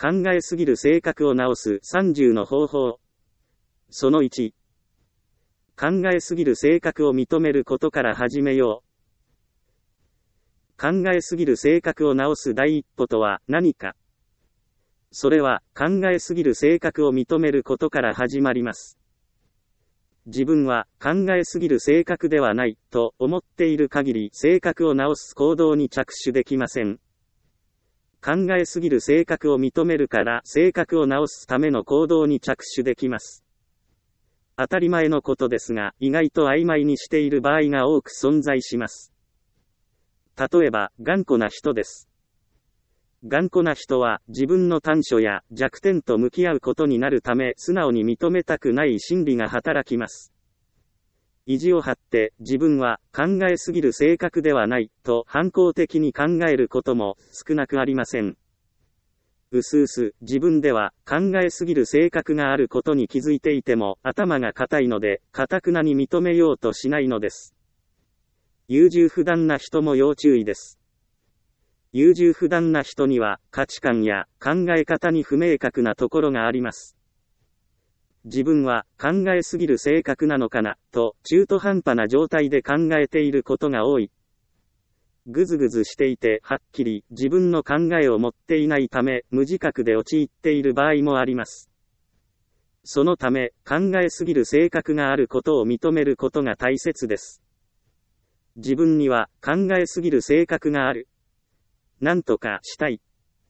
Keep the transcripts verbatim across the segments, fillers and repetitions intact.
考えすぎる性格を直すさんじゅうの方法。そのいち。考えすぎる性格を認めることから始めよう。考えすぎる性格を直す第一歩とは何か。それは、考えすぎる性格を認めることから始まります。自分は考えすぎる性格ではないと思っている限り性格を直す行動に着手できません。考えすぎる性格を認めるから性格を直すための行動に着手できます。当たり前のことですが、意外と曖昧にしている場合が多く存在します。例えば、頑固な人です。頑固な人は自分の短所や弱点と向き合うことになるため素直に認めたくない心理が働きます。意地を張って自分は考えすぎる性格ではないと反抗的に考えることも少なくありません。うすうす自分では考えすぎる性格があることに気づいていても頭が固いので頑くなに認めようとしないのです。優柔不断な人も要注意です。優柔不断な人には価値観や考え方に不明確なところがあります。自分は考えすぎる性格なのかなと中途半端な状態で考えていることが多い。ぐずぐずしていてはっきり自分の考えを持っていないため無自覚で陥っている場合もあります。そのため考えすぎる性格があることを認めることが大切です。自分には考えすぎる性格がある。なんとかしたい。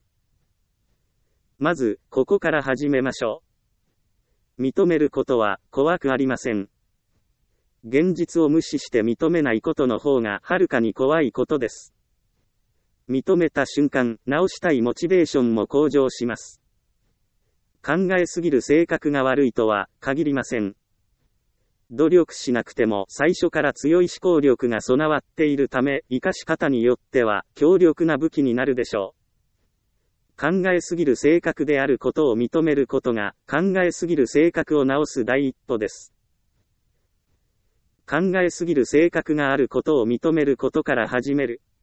まず、ここから始めましょう。認めることは怖くありません。現実を無視して認めないことの方がはるかに怖いことです。認めた瞬間、直したいモチベーションも向上します。考えすぎる性格が悪いとは限りません。努力しなくても最初から強い思考力が備わっているため、活かし方によっては強力な武器になるでしょう。考えすぎる性格であることを認めることが、考えすぎる性格を直す第一歩です。考えすぎる性格があることを認めることから始める。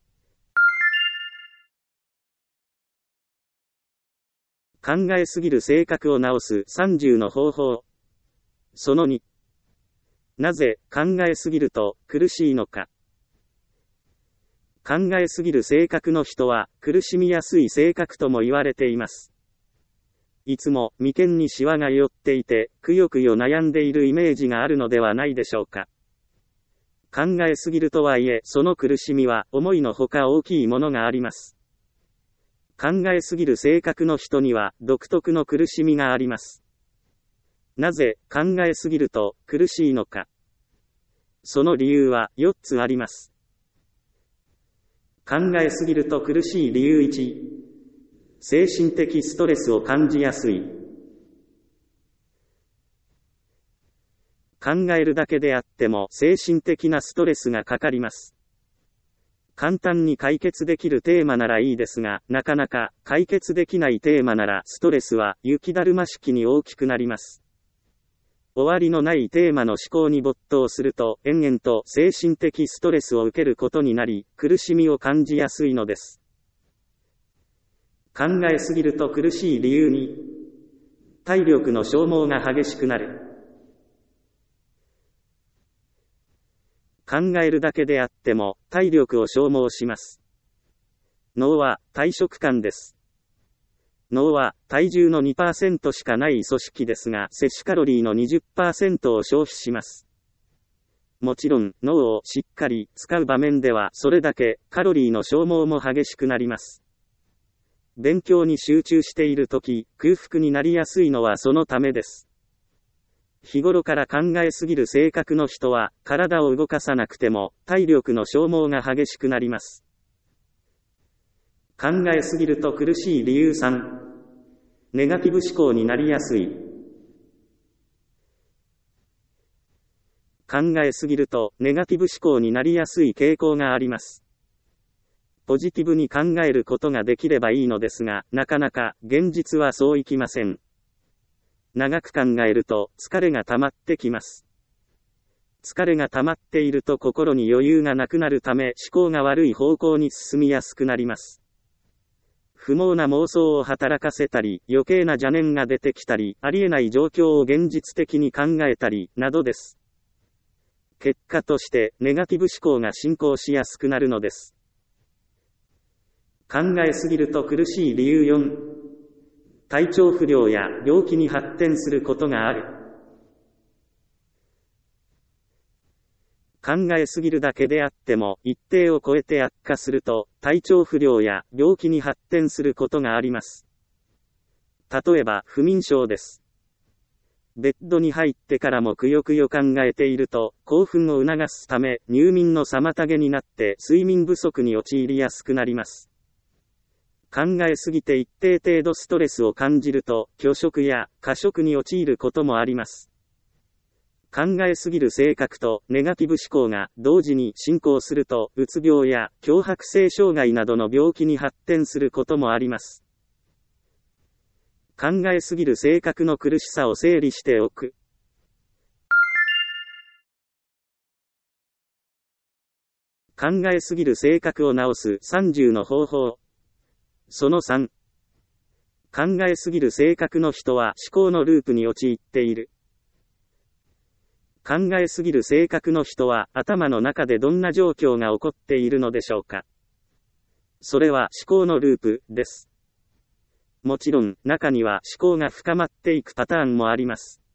考えすぎる性格を直すさんじゅうの方法。そのに。なぜ考えすぎると苦しいのか。考えすぎる性格の人は苦しみやすい性格とも言われています。いつも眉間にシワが寄っていて、くよくよ悩んでいるイメージがあるのではないでしょうか。考えすぎるとはいえ、その苦しみは思いのほか大きいものがあります。考えすぎる性格の人には独特の苦しみがあります。なぜ考えすぎると苦しいのか。その理由はよっつあります。考えすぎると苦しい理由いち、精神的ストレスを感じやすい。考えるだけであっても精神的なストレスがかかります。簡単に解決できるテーマならいいですが、なかなか解決できないテーマならストレスは雪だるま式に大きくなります。終わりのないテーマの思考に没頭すると、延々と精神的ストレスを受けることになり、苦しみを感じやすいのです。考えすぎると苦しい理由に、体力の消耗が激しくなる。考えるだけであっても、体力を消耗します。脳は体食管です。脳は体重の にパーセント しかない組織ですが、摂取カロリーの にじゅっパーセント を消費します。もちろん、脳をしっかり使う場面では、それだけカロリーの消耗も激しくなります。勉強に集中しているとき、空腹になりやすいのはそのためです。日頃から考えすぎる性格の人は、体を動かさなくても、体力の消耗が激しくなります。考えすぎると苦しい理由さん、ネガティブ思考になりやすい。考えすぎるとネガティブ思考になりやすい傾向があります。ポジティブに考えることができればいいのですが、なかなか現実はそういきません。長く考えると疲れが溜まってきます。疲れが溜まっていると心に余裕がなくなるため思考が悪い方向に進みやすくなります。 不毛な妄想を働かせたり、余計な邪念が出てきたり、ありえない状況を現実的に考えたり、などです。結果として、ネガティブ思考が進行しやすくなるのです。考えすぎると苦しい理由よん、体調不良や病気に発展することがある。考えすぎるだけであっても、一定を超えて悪化すると、体調不良や病気に発展することがあります。例えば、不眠症です。ベッドに入ってからもくよくよ考えていると、興奮を促すため、入眠の妨げになって、睡眠不足に陥りやすくなります。考えすぎて一定程度ストレスを感じると、拒食や過食に陥ることもあります。考えすぎる性格とネガティブ思考が同時に進行すると、うつ病や強迫性障害などの病気に発展することもあります。考えすぎる性格の苦しさを整理しておく。考えすぎる性格を直すさんじゅうの方法。そのさん。考えすぎる性格の人は思考のループに陥っている。考えすぎる性格の人は頭の中でどんな状況が起こっているのでしょうか。それは思考のループです。もちろん、中には思考が深まっていくパターンもあります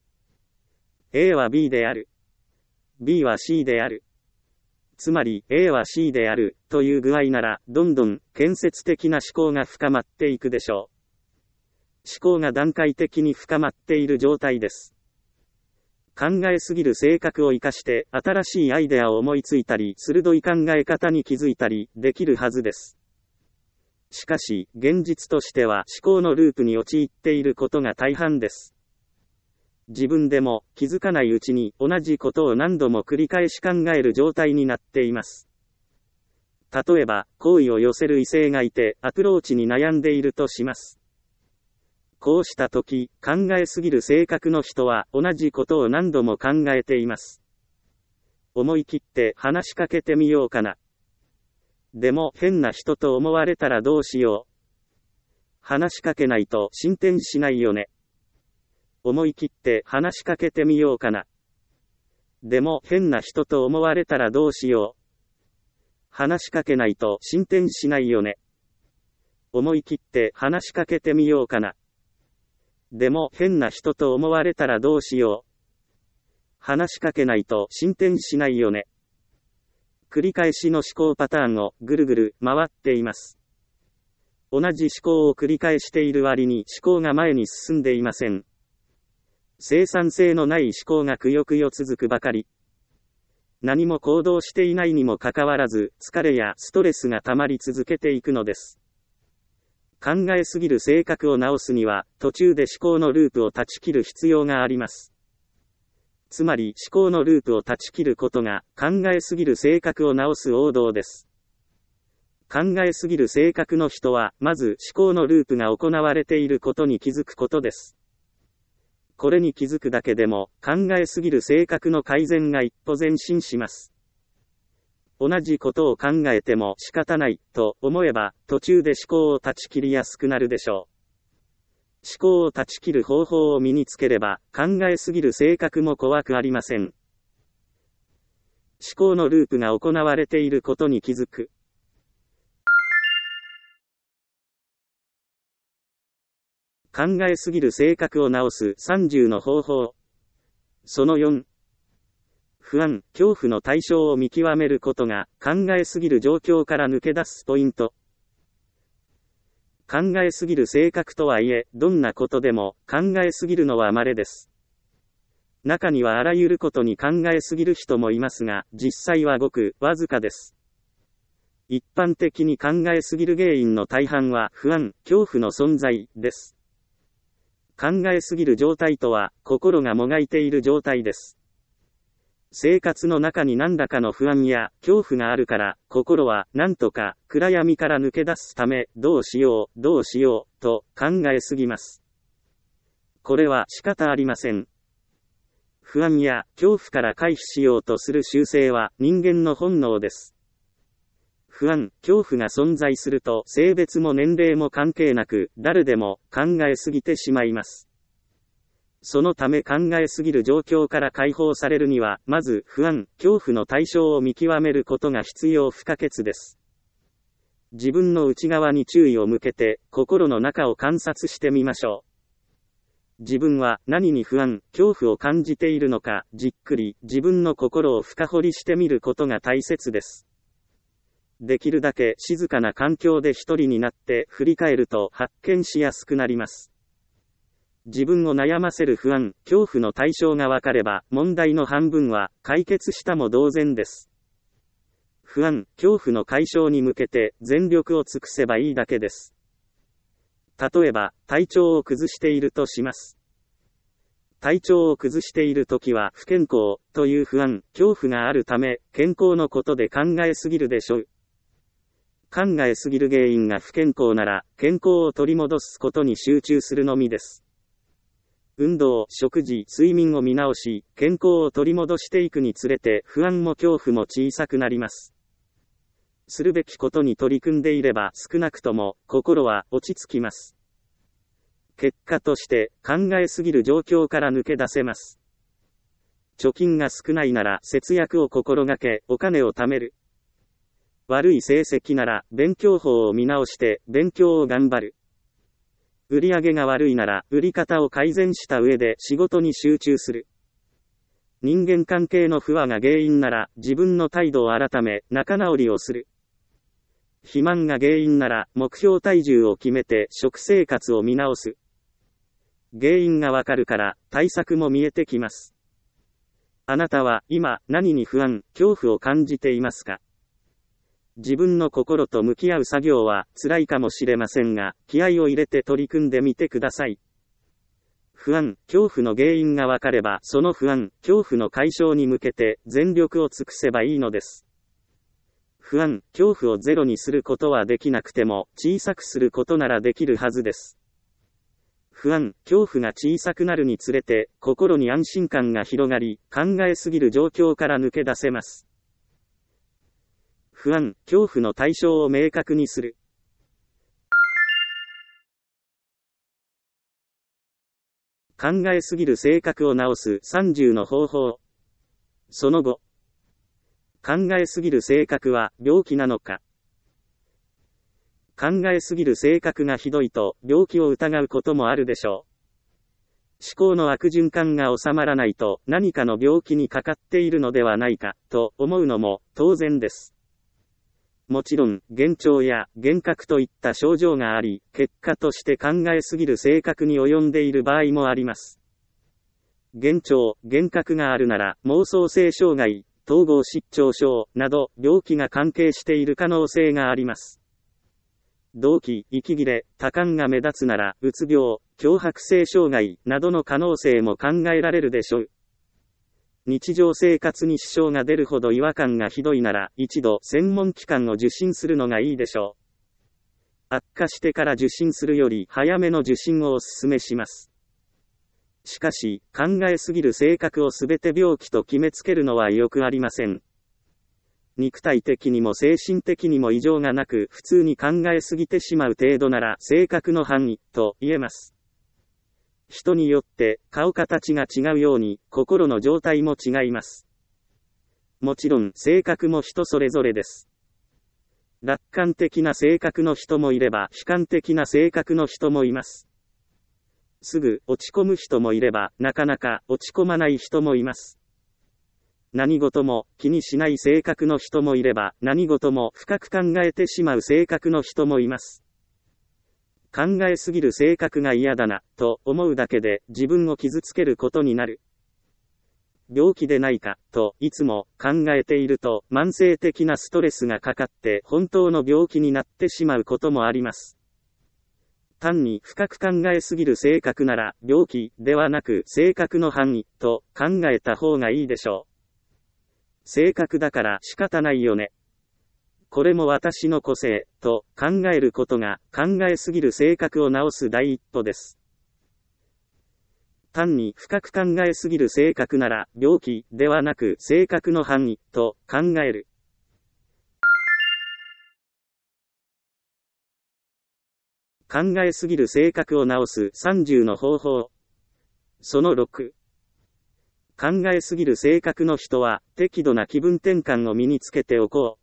。A は B である。B は C である。つまり、A は C である、という具合なら、どんどん、建設的な思考が深まっていくでしょう。思考が段階的に深まっている状態です。考えすぎる性格を生かして、新しいアイデアを思いついたり、鋭い考え方に気づいたり、できるはずです。しかし、現実としては思考のループに陥っていることが大半です。自分でも気づかないうちに同じことを何度も繰り返し考える状態になっています。例えば、好意を寄せる異性がいてアプローチに悩んでいるとします。こうしたとき、考えすぎる性格の人は同じことを何度も考えています。思い切って話しかけてみようかな。でも変な人と思われたらどうしよう。話しかけないと進展しないよね。思い切って話しかけてみようかな。でも変な人と思われたらどうしよう。話しかけないと進展しないよね。思い切って話しかけてみようかな。でも変な人と思われたらどうしよう。話しかけないと進展しないよね。繰り返しの思考パターンをぐるぐる回っています。同じ思考を繰り返している割に思考が前に進んでいません。生産性のない思考がくよくよ続くばかり。何も行動していないにもかかわらず、疲れやストレスが溜まり続けていくのです。考えすぎる性格を直すには、途中で思考のループを断ち切る必要があります。つまり思考のループを断ち切ることが考えすぎる性格を直す王道です。考えすぎる性格の人は、まず思考のループが行われていることに気づくことです。これに気づくだけでも、考えすぎる性格の改善が一歩前進します。同じことを考えても仕方ないと思えば、途中で思考を断ち切りやすくなるでしょう。思考を断ち切る方法を身につければ、考えすぎる性格も怖くありません。思考のループが行われていることに気づく。考えすぎる性格を直すさんじゅうの方法。そのよん。不安、恐怖の対象を見極めることが考えすぎる状況から抜け出すポイント。考えすぎる性格とはいえ、どんなことでも考えすぎるのは稀です。中にはあらゆることに考えすぎる人もいますが、実際はごくわずかです。一般的に考えすぎる原因の大半は不安、恐怖の存在です。考えすぎる状態とは、心がもがいている状態です。生活の中に何らかの不安や恐怖があるから、心は何とか暗闇から抜け出すため、どうしよう、どうしよう、と考えすぎます。これは仕方ありません。不安や恐怖から回避しようとする習性は人間の本能です。 不安、恐怖が存在すると性別も年齢も関係なく誰でも考えすぎてしまいます。そのため考えすぎる状況から解放されるには、まず不安、恐怖の対象を見極めることが必要不可欠です。自分の内側に注意を向けて、心の中を観察してみましょう。自分は何に不安、恐怖を感じているのか、じっくり自分の心を深掘りしてみることが大切です。できるだけ静かな環境で一人になって振り返ると発見しやすくなります。自分を悩ませる不安、恐怖の対象が分かれば、問題の半分は解決したも同然です。不安、恐怖の解消に向けて全力を尽くせばいいだけです。例えば、体調を崩しているとします。体調を崩しているときは不健康という不安、恐怖があるため、健康のことで考えすぎるでしょう。考えすぎる原因が不健康なら、健康を取り戻すことに集中するのみです。運動、食事、睡眠を見直し、健康を取り戻していくにつれて不安も恐怖も小さくなります。するべきことに取り組んでいれば少なくとも心は落ち着きます。結果として考えすぎる状況から抜け出せます。貯金が少ないなら節約を心がけお金を貯める。悪い成績なら勉強法を見直して勉強を頑張る。売り上げが悪いなら売り方を改善した上で仕事に集中する。人間関係の不和が原因なら自分の態度を改め仲直りをする。肥満が原因なら目標体重を決めて食生活を見直す。原因がわかるから対策も見えてきます。あなたは今何に不安、恐怖を感じていますか？自分の心と向き合う作業は辛いかもしれませんが、気合を入れて取り組んでみてください。不安、恐怖の原因がわかれば、その不安、恐怖の解消に向けて全力を尽くせばいいのです。不安、恐怖をゼロにすることはできなくても、小さくすることならできるはずです。不安、恐怖が小さくなるにつれて、心に安心感が広がり、考えすぎる状況から抜け出せます。不安、恐怖の対象を明確にする。考えすぎる性格を直すさんじゅうの方法。その後、考えすぎる性格は病気なのか。考えすぎる性格がひどいと病気を疑うこともあるでしょう。思考の悪循環が収まらないと何かの病気にかかっているのではないかと思うのも当然です。もちろん、幻聴や幻覚といった症状があり、結果として考えすぎる性格に及んでいる場合もあります。幻聴、幻覚があるなら、妄想性障害、統合失調症など、病気が関係している可能性があります。動悸、息切れ、多感が目立つなら、うつ病、強迫性障害などの可能性も考えられるでしょう。日常生活に支障が出るほど違和感がひどいなら、一度専門機関を受診するのがいいでしょう。悪化してから受診するより早めの受診をお勧めします。しかし、考えすぎる性格をすべて病気と決めつけるのはよくありません。肉体的にも精神的にも異常がなく、普通に考えすぎてしまう程度なら性格の範囲と言えます。人によって顔形が違うように心の状態も違います。もちろん性格も人それぞれです。楽観的な性格の人もいれば悲観的な性格の人もいます。すぐ落ち込む人もいればなかなか落ち込まない人もいます。何事も気にしない性格の人もいれば何事も深く考えてしまう性格の人もいます。考えすぎる性格が嫌だな、と思うだけで自分を傷つけることになる。病気でないか、といつも考えていると慢性的なストレスがかかって本当の病気になってしまうこともあります。単に深く考えすぎる性格なら病気ではなく性格の範囲と考えた方がいいでしょう。性格だから仕方ないよね。これも私の個性、と考えることが考えすぎる性格を直す第一歩です。単に深く考えすぎる性格なら病気ではなく性格の範囲と考える。 考えすぎる性格を直すさんじゅうの方法。そのろく。考えすぎる性格の人は、適度な気分転換を身につけておこう。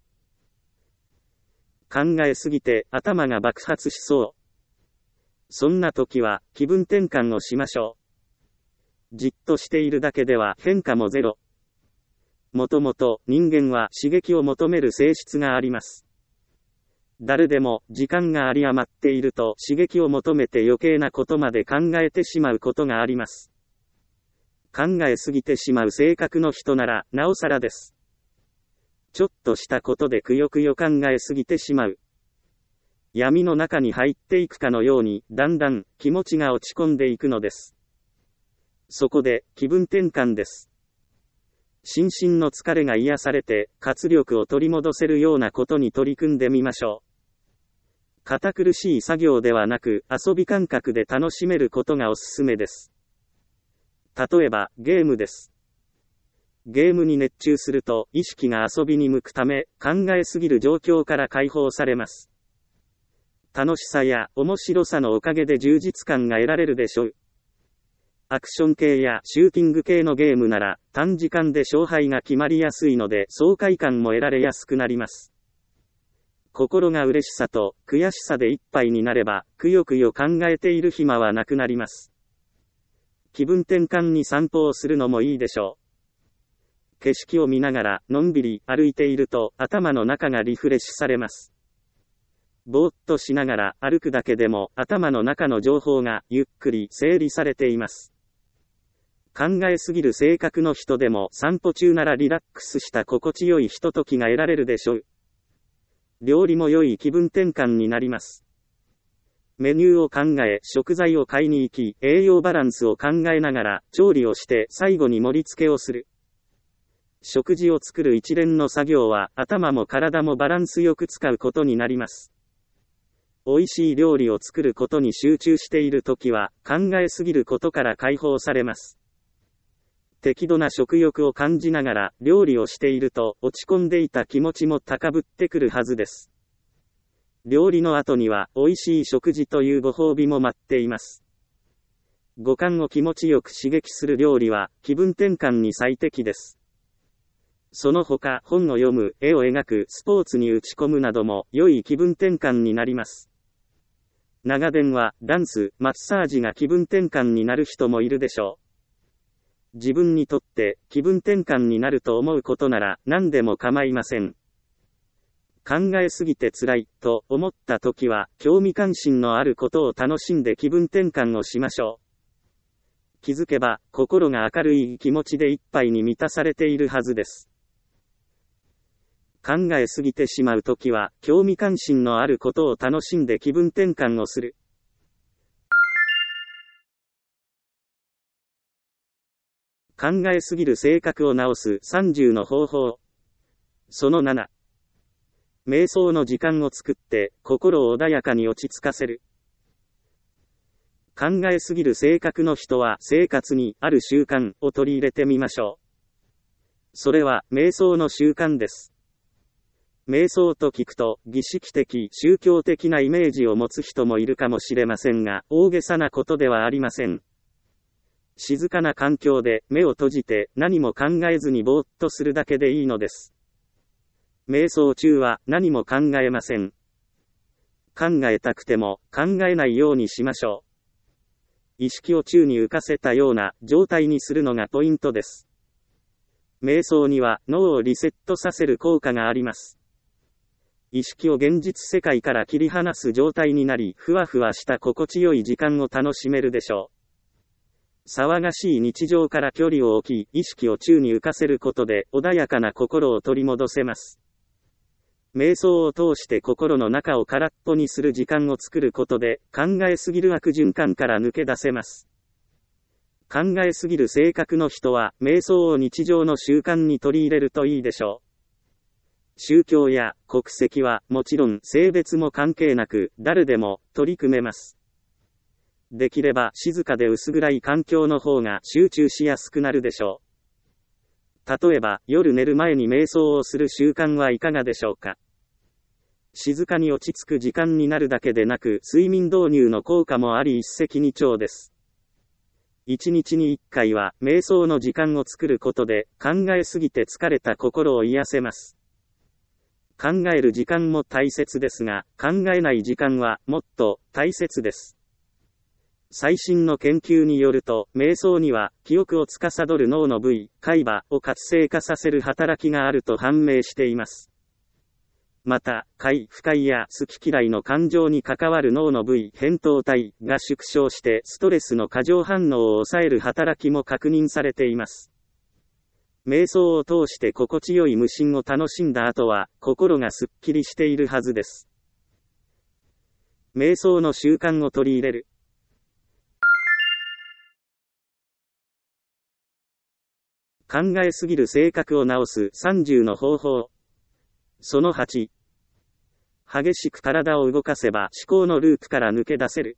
考えすぎて頭が爆発しそう。そんな時は、気分転換をしましょう。じっとしているだけでは変化もゼロ。もともと人間は刺激を求める性質があります。誰でも時間が有り余っていると刺激を求めて余計なことまで考えてしまうことがあります。考えすぎてしまう性格の人ならなおさらです。ちょっとしたことでくよくよ考えすぎてしまう。闇の中に入っていくかのようにだんだん気持ちが落ち込んでいくのです。そこで気分転換です。心身の疲れが癒されて活力を取り戻せるようなことに取り組んでみましょう。堅苦しい作業ではなく遊び感覚で楽しめることがおすすめです。例えばゲームです。ゲームに熱中すると意識が遊びに向くため考えすぎる状況から解放されます。楽しさや面白さのおかげで充実感が得られるでしょう。アクション系やシューティング系のゲームなら短時間で勝敗が決まりやすいので爽快感も得られやすくなります。心が嬉しさと悔しさでいっぱいになればくよくよ考えている暇はなくなります。気分転換に散歩をするのもいいでしょう。景色を見ながらのんびり歩いていると頭の中がリフレッシュされます。ぼーっとしながら歩くだけでも頭の中の情報がゆっくり整理されています。考えすぎる性格の人でも散歩中ならリラックスした心地よいひとときが得られるでしょう。料理も良い気分転換になります。メニューを考え食材を買いに行き栄養バランスを考えながら調理をして最後に盛り付けをする。食事を作る一連の作業は頭も体もバランスよく使うことになります。美味しい料理を作ることに集中しているときは考えすぎることから解放されます。適度な食欲を感じながら料理をしていると落ち込んでいた気持ちも高ぶってくるはずです。料理の後には美味しい食事というご褒美も待っています。五感を気持ちよく刺激する料理は気分転換に最適です。その他本を読む、絵を描く、スポーツに打ち込むなども良い気分転換になります。長電話、ダンス、マッサージが気分転換になる人もいるでしょう。自分にとって気分転換になると思うことなら何でも構いません。考えすぎて辛いと思った時は興味関心のあることを楽しんで気分転換をしましょう。気づけば心が明るい気持ちでいっぱいに満たされているはずです。考えすぎてしまうときは興味関心のあることを楽しんで気分転換をする。考えすぎる性格を直すさんじゅうの方法。そのなな。瞑想の時間を作って心を穏やかに落ち着かせる。考えすぎる性格の人は生活にある習慣を取り入れてみましょう。それは瞑想の習慣です。瞑想と聞くと儀式的、宗教的なイメージを持つ人もいるかもしれませんが、大げさなことではありません。静かな環境で目を閉じて何も考えずにぼーっとするだけでいいのです。瞑想中は何も考えません。考えたくても考えないようにしましょう。意識を宙に浮かせたような状態にするのがポイントです。瞑想には脳をリセットさせる効果があります。意識を現実世界から切り離す状態になり、ふわふわした心地よい時間を楽しめるでしょう。騒がしい日常から距離を置き、意識を宙に浮かせることで穏やかな心を取り戻せます。瞑想を通して心の中を空っぽにする時間を作ることで、考えすぎる悪循環から抜け出せます。考えすぎる性格の人は、瞑想を日常の習慣に取り入れるといいでしょう。宗教や国籍はもちろん性別も関係なく、誰でも取り組めます。できれば静かで薄暗い環境の方が集中しやすくなるでしょう。例えば夜寝る前に瞑想をする習慣はいかがでしょうか。 静かに落ち着く時間になるだけでなく、睡眠導入の効果もあり一石二鳥です。一日に一回は、瞑想の時間を作ることで、考えすぎて疲れた心を癒せます。考える時間も大切ですが、考えない時間は、もっと、大切です。最新の研究によると、瞑想には、記憶を司る脳の部位、海馬を活性化させる働きがあると判明しています。また、快、不快や好き嫌いの感情に関わる脳の部位、扁桃体が縮小して、ストレスの過剰反応を抑える働きも確認されています。瞑想を通して心地よい無心を楽しんだ後は、心がすっきりしているはずです。瞑想の習慣を取り入れる。考えすぎる性格を直すさんじゅうの方法。そのはち。激しく体を動かせば思考のループから抜け出せる。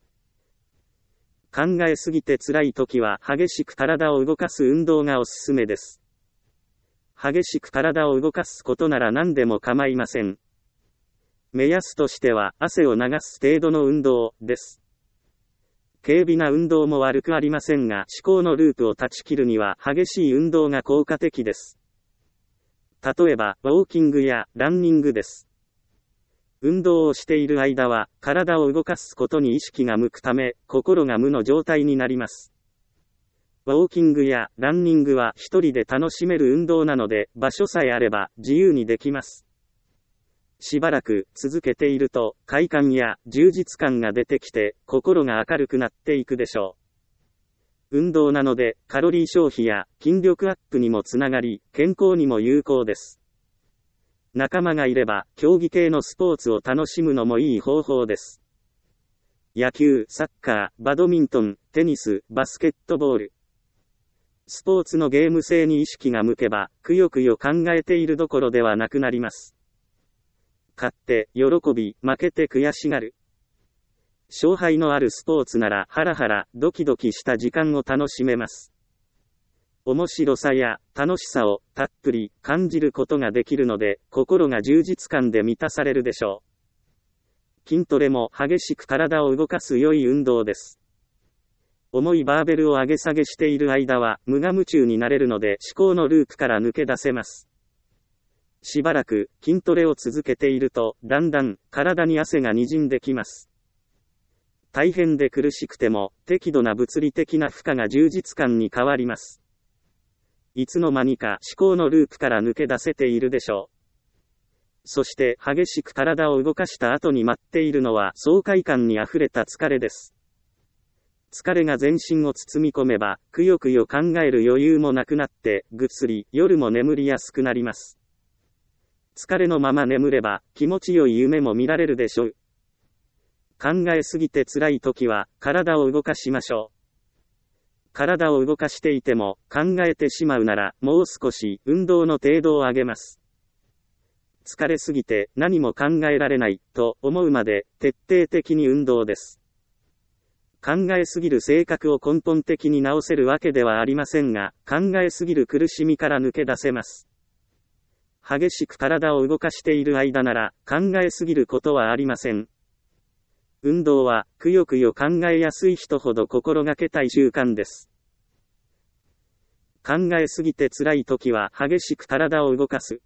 考えすぎて辛い時は激しく体を動かす運動がおすすめです。激しく体を動かすことなら何でも構いません。目安としては汗を流す程度の運動です。軽微な運動も悪くありませんが、思考のループを断ち切るには激しい運動が効果的です。例えば、ウォーキングやランニングです。運動をしている間は、体を動かすことに意識が向くため、心が無の状態になります。ウォーキングやランニングは一人で楽しめる運動なので、場所さえあれば自由にできます。しばらく続けていると、快感や充実感が出てきて、心が明るくなっていくでしょう。運動なので、カロリー消費や筋力アップにもつながり、健康にも有効です。仲間がいれば、競技系のスポーツを楽しむのもいい方法です。野球、サッカー、バドミントン、テニス、バスケットボール。スポーツのゲーム性に意識が向けば、くよくよ考えているどころではなくなります。勝って、喜び、負けて悔しがる。勝敗のあるスポーツならハラハラ、ドキドキした時間を楽しめます。面白さや楽しさをたっぷり感じることができるので、心が充実感で満たされるでしょう。筋トレも激しく体を動かす良い運動です。重いバーベルを上げ下げしている間は無我夢中になれるので思考のループから抜け出せます。しばらく筋トレを続けていると、だんだん体に汗が滲んできます。大変で苦しくても、適度な物理的な負荷が充実感に変わります。いつの間にか思考のループから抜け出せているでしょう。そして激しく体を動かした後に待っているのは爽快感にあふれた疲れです。疲れが全身を包み込めば、くよくよ考える余裕もなくなって、ぐっすり、夜も眠りやすくなります。疲れのまま眠れば、気持ちよい夢も見られるでしょう。考えすぎて辛い時は、体を動かしましょう。体を動かしていても、考えてしまうなら、もう少し、運動の程度を上げます。疲れすぎて、何も考えられない、と思うまで、徹底的に運動です。考えすぎる性格を根本的に直せるわけではありませんが、考えすぎる苦しみから抜け出せます。激しく体を動かしている間なら、考えすぎることはありません。運動は、くよくよ考えやすい人ほど心がけたい習慣です。考えすぎて辛い時は激しく体を動かす。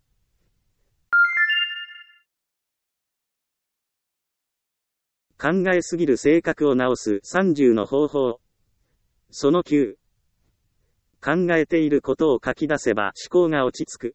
考えすぎる性格を直すさんじゅうの方法。そのきゅう。考えていることを書き出せば思考が落ち着く。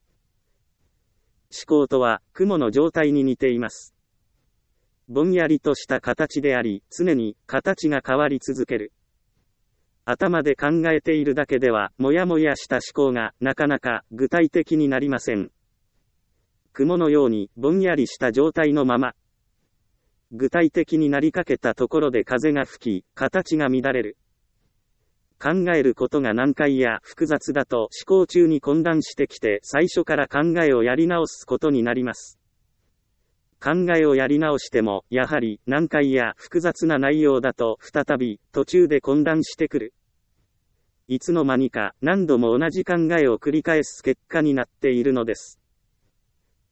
思考とは雲の状態に似ています。ぼんやりとした形であり、常に形が変わり続ける。頭で考えているだけでは、もやもやした思考がなかなか具体的になりません。雲のようにぼんやりした状態のまま、具体的になりかけたところで風が吹き、形が乱れる。考えることが難解や複雑だと思考中に混乱してきて最初から考えをやり直すことになります。考えをやり直しても、やはり難解や複雑な内容だと再び途中で混乱してくる。いつの間にか何度も同じ考えを繰り返す結果になっているのです。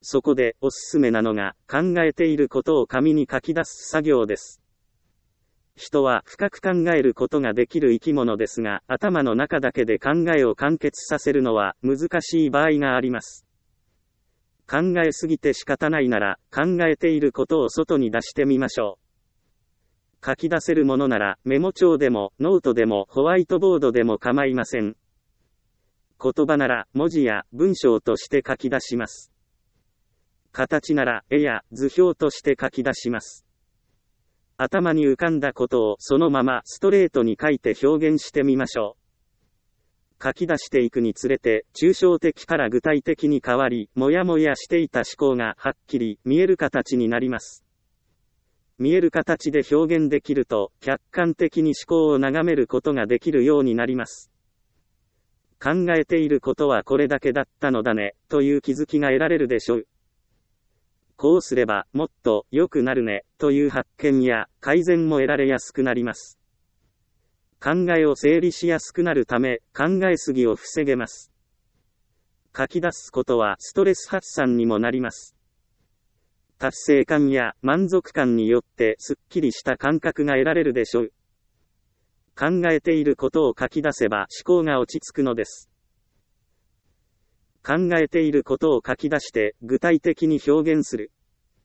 そこでおすすめなのが、考えていることを紙に書き出す作業です。人は深く考えることができる生き物ですが、頭の中だけで考えを完結させるのは難しい場合があります。考えすぎて仕方ないなら、考えていることを外に出してみましょう。書き出せるものなら、メモ帳でも、ノートでも、ホワイトボードでも構いません。言葉なら、文字や文章として書き出します。形なら、絵や図表として書き出します。頭に浮かんだことをそのままストレートに書いて表現してみましょう。書き出していくにつれて、抽象的から具体的に変わり、もやもやしていた思考がはっきり見える形になります。見える形で表現できると、客観的に思考を眺めることができるようになります。考えていることはこれだけだったのだね、という気づきが得られるでしょう。こうすればもっと良くなるね、という発見や改善も得られやすくなります。考えを整理しやすくなるため、考えすぎを防げます。書き出すことはストレス発散にもなります。達成感や満足感によってすっきりした感覚が得られるでしょう。考えていることを書き出せば思考が落ち着くのです。考えていることを書き出して具体的に表現する。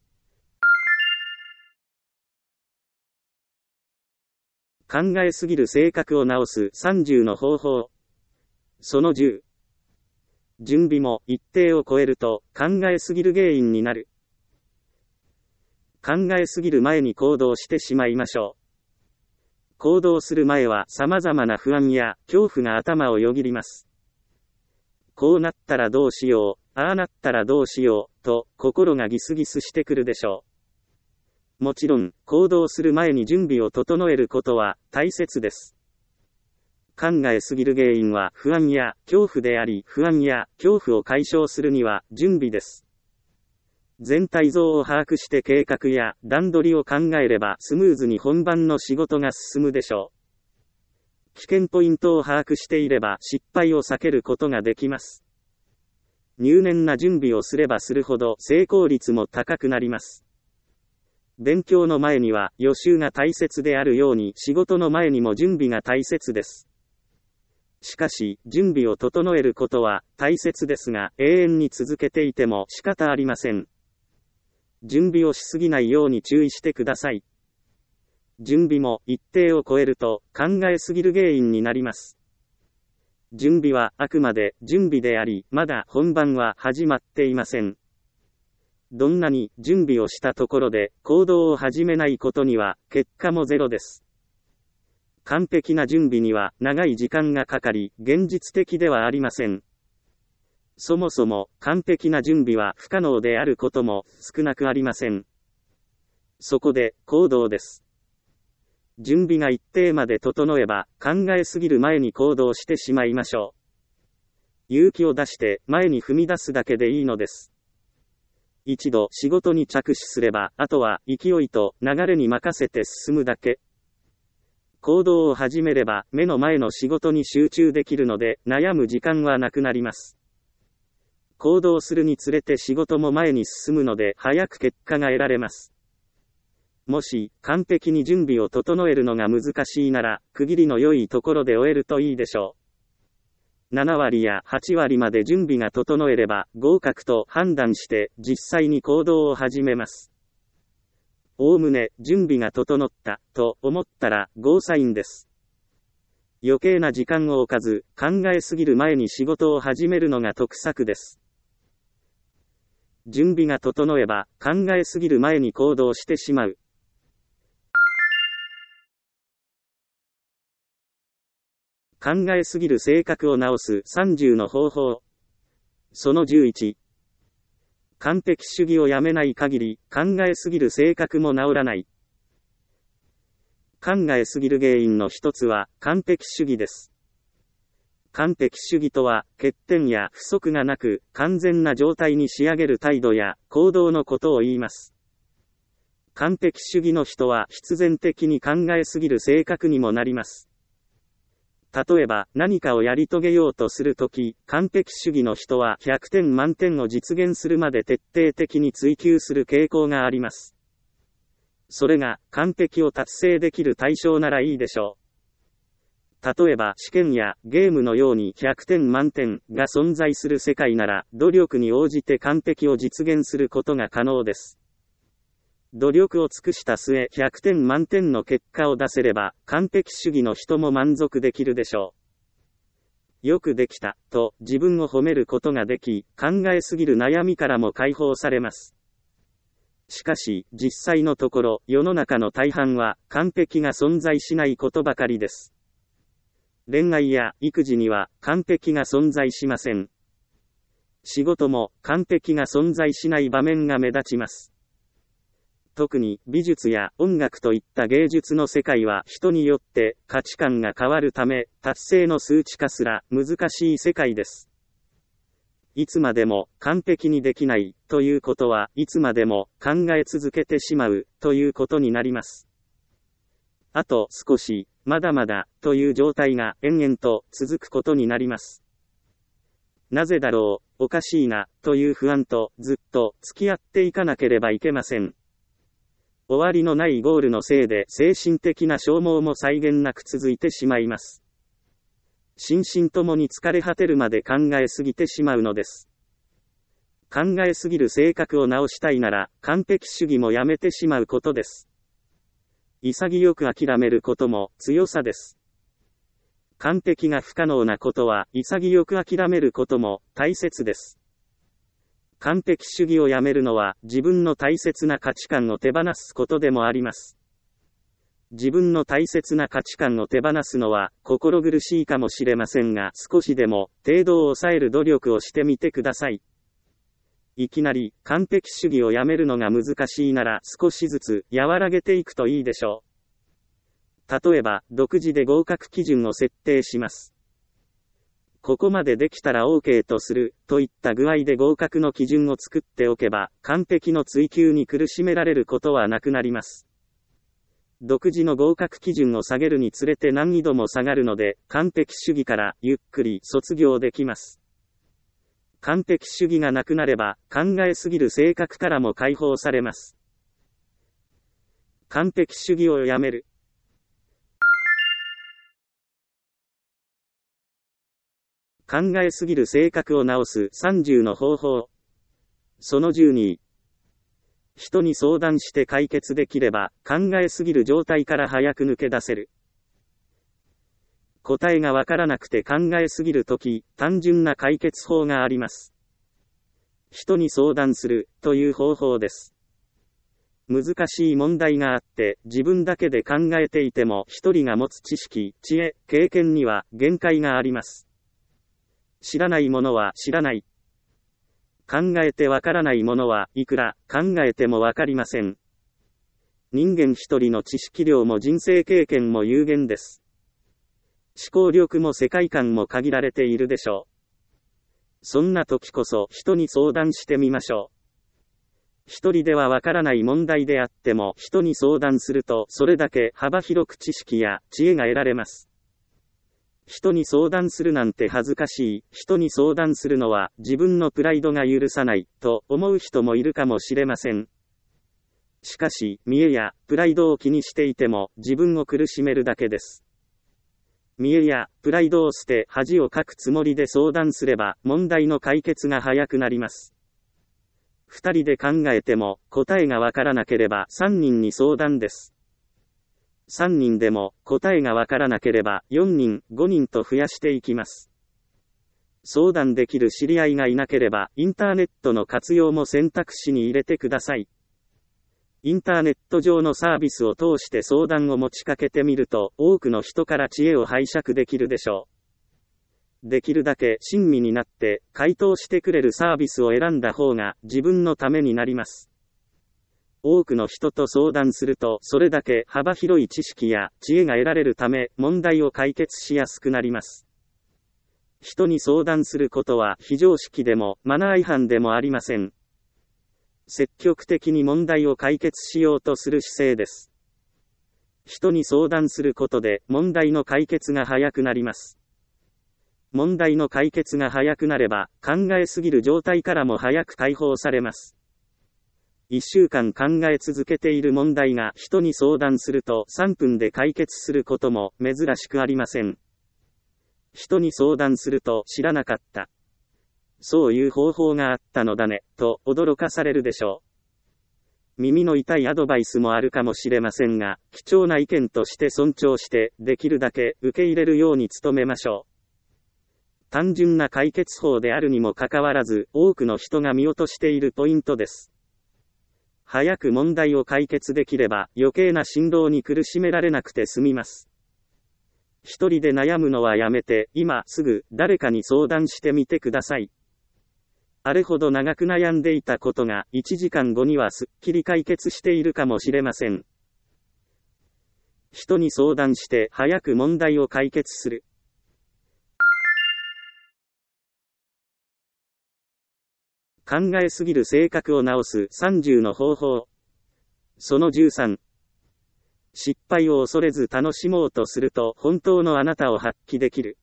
考えすぎる性格を直すさんじゅうの方法。そのじゅう。準備も一定を超えると考えすぎる原因になる。考えすぎる前に行動してしまいましょう。行動する前は様々な不安や恐怖が頭をよぎります。こうなったらどうしよう、ああなったらどうしよう、と心がギスギスしてくるでしょう。もちろん、行動する前に準備を整えることは大切です。考えすぎる原因は不安や恐怖であり、不安や恐怖を解消するには準備です。全体像を把握して計画や段取りを考えればスムーズに本番の仕事が進むでしょう。危険ポイントを把握していれば失敗を避けることができます。入念な準備をすればするほど成功率も高くなります。勉強の前には予習が大切であるように仕事の前にも準備が大切です。しかし、準備を整えることは大切ですが、永遠に続けていても仕方ありません。準備をしすぎないように注意してください。準備も一定を超えると考えすぎる原因になります。準備はあくまで準備であり、まだ本番は始まっていません。どんなに準備をしたところで行動を始めないことには結果もゼロです。完璧な準備には長い時間がかかり、現実的ではありません。そもそも完璧な準備は不可能であることも少なくありません。そこで行動です。準備が一定まで整えば考えすぎる前に行動してしまいましょう。勇気を出して前に踏み出すだけでいいのです。一度仕事に着手すれば、あとは勢いと流れに任せて進むだけ。行動を始めれば目の前の仕事に集中できるので悩む時間はなくなります。行動するにつれて仕事も前に進むので早く結果が得られます。もし完璧に準備を整えるのが難しいなら、区切りの良いところで終えるといいでしょう。ななわりやはちわりまで準備が整えれば合格と判断して実際に行動を始めます。おおむね準備が整ったと思ったらゴーサインです。余計な時間を置かず考えすぎる前に仕事を始めるのが得策です。準備が整えば考えすぎる前に行動してしまう。考えすぎる性格を直すさんじゅうの方法。そのじゅういち。完璧主義をやめない限り、考えすぎる性格も治らない。考えすぎる原因の一つは、完璧主義です。完璧主義とは、欠点や不足がなく、完全な状態に仕上げる態度や行動のことを言います。完璧主義の人は必然的に考えすぎる性格にもなります。 例えば、何かをやり遂げようとするとき、完璧主義の人はひゃくてん満点を実現するまで徹底的に追求する傾向があります。それが、完璧を達成できる対象ならいいでしょう。例えば、試験やゲームのようにひゃくてん満点が存在する世界なら、努力に応じて完璧を実現することが可能です。努力を尽くした末、ひゃくてん満点の結果を出せれば、完璧主義の人も満足できるでしょう。よくできた、と自分を褒めることができ、考えすぎる悩みからも解放されます。しかし、実際のところ、世の中の大半は、完璧が存在しないことばかりです。恋愛や育児には、完璧が存在しません。仕事も、完璧が存在しない場面が目立ちます。特に美術や音楽といった芸術の世界は人によって価値観が変わるため、達成の数値化すら難しい世界です。いつまでも完璧にできないということはいつまでも考え続けてしまうということになります。あと少し、まだまだという状態が延々と続くことになります。なぜだろう、おかしいなという不安とずっと付き合っていかなければいけません。終わりのないゴールのせいで精神的な消耗も際限なく続いてしまいます。心身ともに疲れ果てるまで考えすぎてしまうのです。考えすぎる性格を直したいなら、完璧主義もやめてしまうことです。潔く諦めることも強さです。完璧が不可能なことは潔く諦めることも大切です。完璧主義をやめるのは自分の大切な価値観を手放すことでもあります。自分の大切な価値観を手放すのは心苦しいかもしれませんが、少しでも程度を抑える努力をしてみてください。いきなり完璧主義をやめるのが難しいなら少しずつ和らげていくといいでしょう。例えば、独自で合格基準を設定します。ここまでできたら OK とする、といった具合で合格の基準を作っておけば、完璧の追求に苦しめられることはなくなります。独自の合格基準を下げるにつれて難易度も下がるので、完璧主義からゆっくり卒業できます。完璧主義がなくなれば、考えすぎる性格からも解放されます。完璧主義をやめる。考えすぎる性格を直すさんじゅうの方法。そのじゅうに。人に相談して解決できれば、考えすぎる状態から早く抜け出せる。答えがわからなくて考えすぎるとき、単純な解決法があります。人に相談する、という方法です。難しい問題があって、自分だけで考えていても、一人が持つ知識、知恵、経験には限界があります。知らないものは知らない。考えてわからないものはいくら考えてもわかりません。人間一人の知識量も人生経験も有限です。思考力も世界観も限られているでしょう。そんな時こそ人に相談してみましょう。一人ではわからない問題であっても人に相談するとそれだけ幅広く知識や知恵が得られます。人に相談するなんて恥ずかしい。人に相談するのは自分のプライドが許さないと思う人もいるかもしれません。しかし、見栄やプライドを気にしていても自分を苦しめるだけです。見栄やプライドを捨て恥をかくつもりで相談すれば問題の解決が早くなります。二人で考えても答えがわからなければ三人に相談です。三人でも答えがわからなければよんにん、ごにんと増やしていきます。相談できる知り合いがいなければインターネットの活用も選択肢に入れてください。インターネット上のサービスを通して相談を持ちかけてみると多くの人から知恵を拝借できるでしょう。できるだけ親身になって回答してくれるサービスを選んだ方が自分のためになります。多くの人と相談するとそれだけ幅広い知識や知恵が得られるため問題を解決しやすくなります。人に相談することは非常識でもマナー違反でもありません。積極的に問題を解決しようとする姿勢です。 人に相談することで問題の解決が早くなります。問題の解決が早くなれば、考えすぎる状態からも早く解放されます。一週間考え続けている問題が人に相談するとさんぷんで解決することも珍しくありません。人に相談すると知らなかった。そういう方法があったのだね、と驚かされるでしょう。耳の痛いアドバイスもあるかもしれませんが、貴重な意見として尊重して、できるだけ受け入れるように努めましょう。単純な解決法であるにもかかわらず、多くの人が見落としているポイントです。早く問題を解決できれば、余計な振動に苦しめられなくて済みます。一人で悩むのはやめて、今すぐ誰かに相談してみてください。あれほど長く悩んでいたことがいちじかんごにはすっきり解決しているかもしれません。人に相談して早く問題を解決する。考えすぎる性格を直すさんじゅうの方法。そのじゅうさん。失敗を恐れず楽しもうとすると本当のあなたを発揮できる。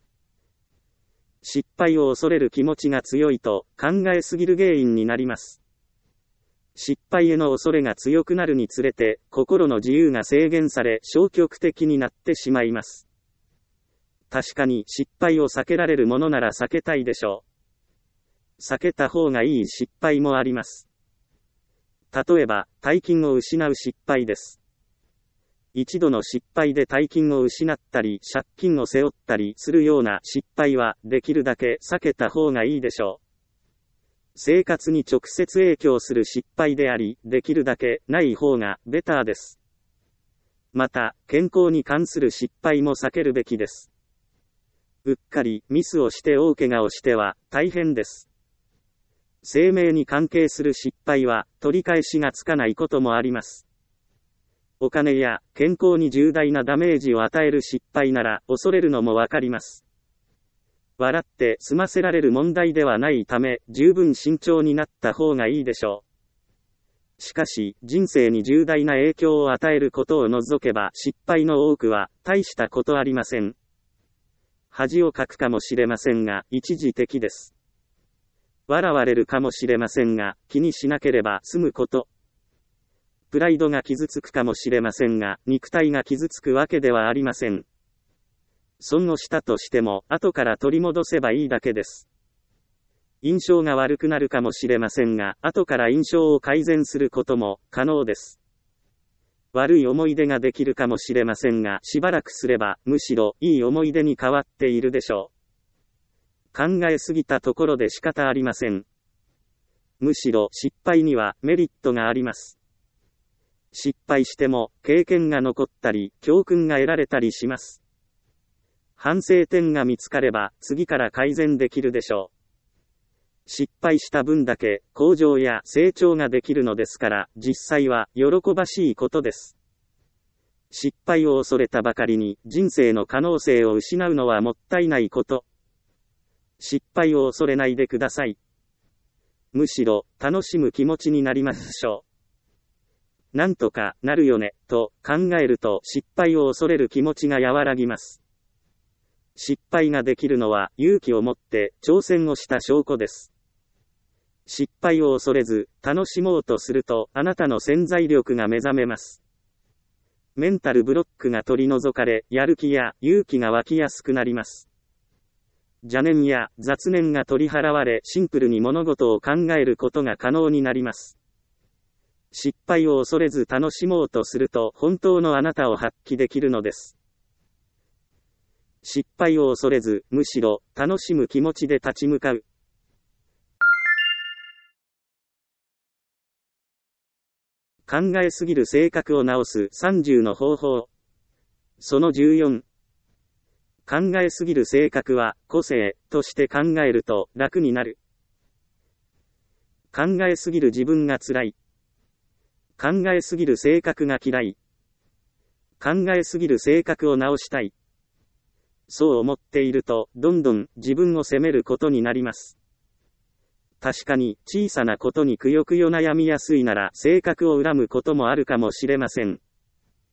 失敗を恐れる気持ちが強いと考えすぎる原因になります。失敗への恐れが強くなるにつれて心の自由が制限され消極的になってしまいます。確かに失敗を避けられるものなら避けたいでしょう。避けた方がいい失敗もあります。例えば、大金を失う失敗です。一度の失敗で大金を失ったり、借金を背負ったりするような失敗は、できるだけ避けた方がいいでしょう。生活に直接影響する失敗であり、できるだけない方がベターです。また、健康に関する失敗も避けるべきです。うっかりミスをして大怪我をしては大変です。生命に関係する失敗は取り返しがつかないこともあります。お金や健康に重大なダメージを与える失敗なら恐れるのもわかります。笑って済ませられる問題ではないため十分慎重になった方がいいでしょう。しかし人生に重大な影響を与えることを除けば失敗の多くは大したことありません。恥をかくかもしれませんが一時的です。笑われるかもしれませんが、気にしなければ済むこと。プライドが傷つくかもしれませんが、肉体が傷つくわけではありません。損をしたとしても、後から取り戻せばいいだけです。印象が悪くなるかもしれませんが、後から印象を改善することも可能です。悪い思い出ができるかもしれませんが、しばらくすれば、むしろいい思い出に変わっているでしょう。考えすぎたところで仕方ありません。むしろ失敗にはメリットがあります。失敗しても経験が残ったり教訓が得られたりします。反省点が見つかれば次から改善できるでしょう。失敗した分だけ向上や成長ができるのですから実際は喜ばしいことです。失敗を恐れたばかりに人生の可能性を失うのはもったいないこと。失敗を恐れないでください。むしろ楽しむ気持ちになりましょう。なんとかなるよねと考えると失敗を恐れる気持ちが和らぎます。失敗ができるのは勇気を持って挑戦をした証拠です。失敗を恐れず楽しもうとするとあなたの潜在力が目覚めます。メンタルブロックが取り除かれやる気や勇気が湧きやすくなります。邪念や雑念が取り払われシンプルに物事を考えることが可能になります。失敗を恐れず楽しもうとすると本当のあなたを発揮できるのです。失敗を恐れずむしろ楽しむ気持ちで立ち向かう。考えすぎる性格を直すさんじゅうの方法。そのじゅうよん。考えすぎる性格は個性として考えると楽になる。考えすぎる自分が辛い。考えすぎる性格が嫌い。考えすぎる性格を直したい。そう思っているとどんどん自分を責めることになります。確かに小さなことにくよくよ悩みやすいなら性格を恨むこともあるかもしれません。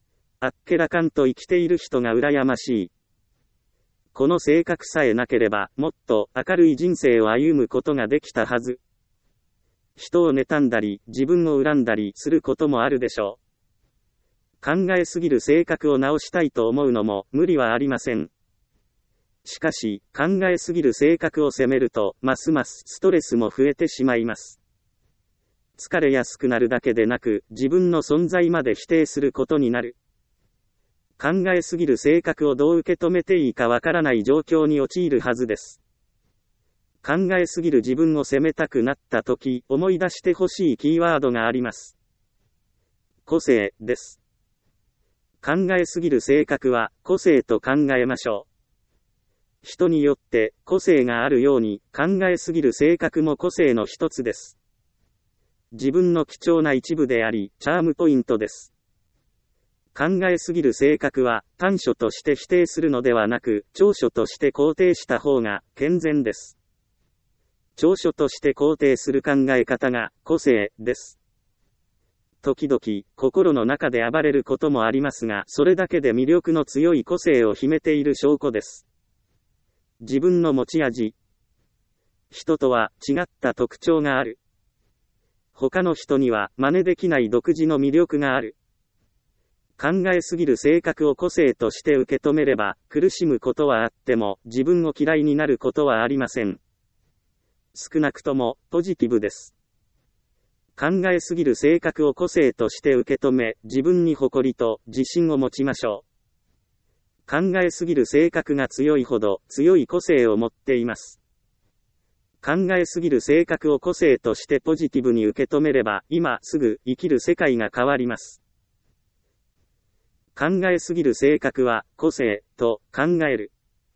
あっけらかんと生きている人が羨ましい。この性格さえなければ、もっと明るい人生を歩むことができたはず。人を妬んだり、自分を恨んだりすることもあるでしょう。考えすぎる性格を直したいと思うのも無理はありません。しかし、考えすぎる性格を責めると、ますますストレスも増えてしまいます。疲れやすくなるだけでなく、自分の存在まで否定することになる。考えすぎる性格をどう受け止めていいかわからない状況に陥るはずです。考えすぎる自分を責めたくなったとき、思い出してほしいキーワードがあります。個性です。考えすぎる性格は、個性と考えましょう。人によって個性があるように、考えすぎる性格も個性の一つです。自分の貴重な一部であり、チャームポイントです。考えすぎる性格は、短所として否定するのではなく、長所として肯定した方が健全です。長所として肯定する考え方が個性です。時々、心の中で暴れることもありますが、それだけで魅力の強い個性を秘めている証拠です。自分の持ち味。人とは違った特徴がある。他の人には真似できない独自の魅力がある。考えすぎる性格を個性として受け止めれば、苦しむことはあっても、自分を嫌いになることはありません。少なくとも、ポジティブです。考えすぎる性格を個性として受け止め、自分に誇りと自信を持ちましょう。考えすぎる性格が強いほど強い個性を持っています。考えすぎる性格を個性としてポジティブに受け止めれば、今すぐ生きる世界が変わります。考えすぎる性格は個性と考える。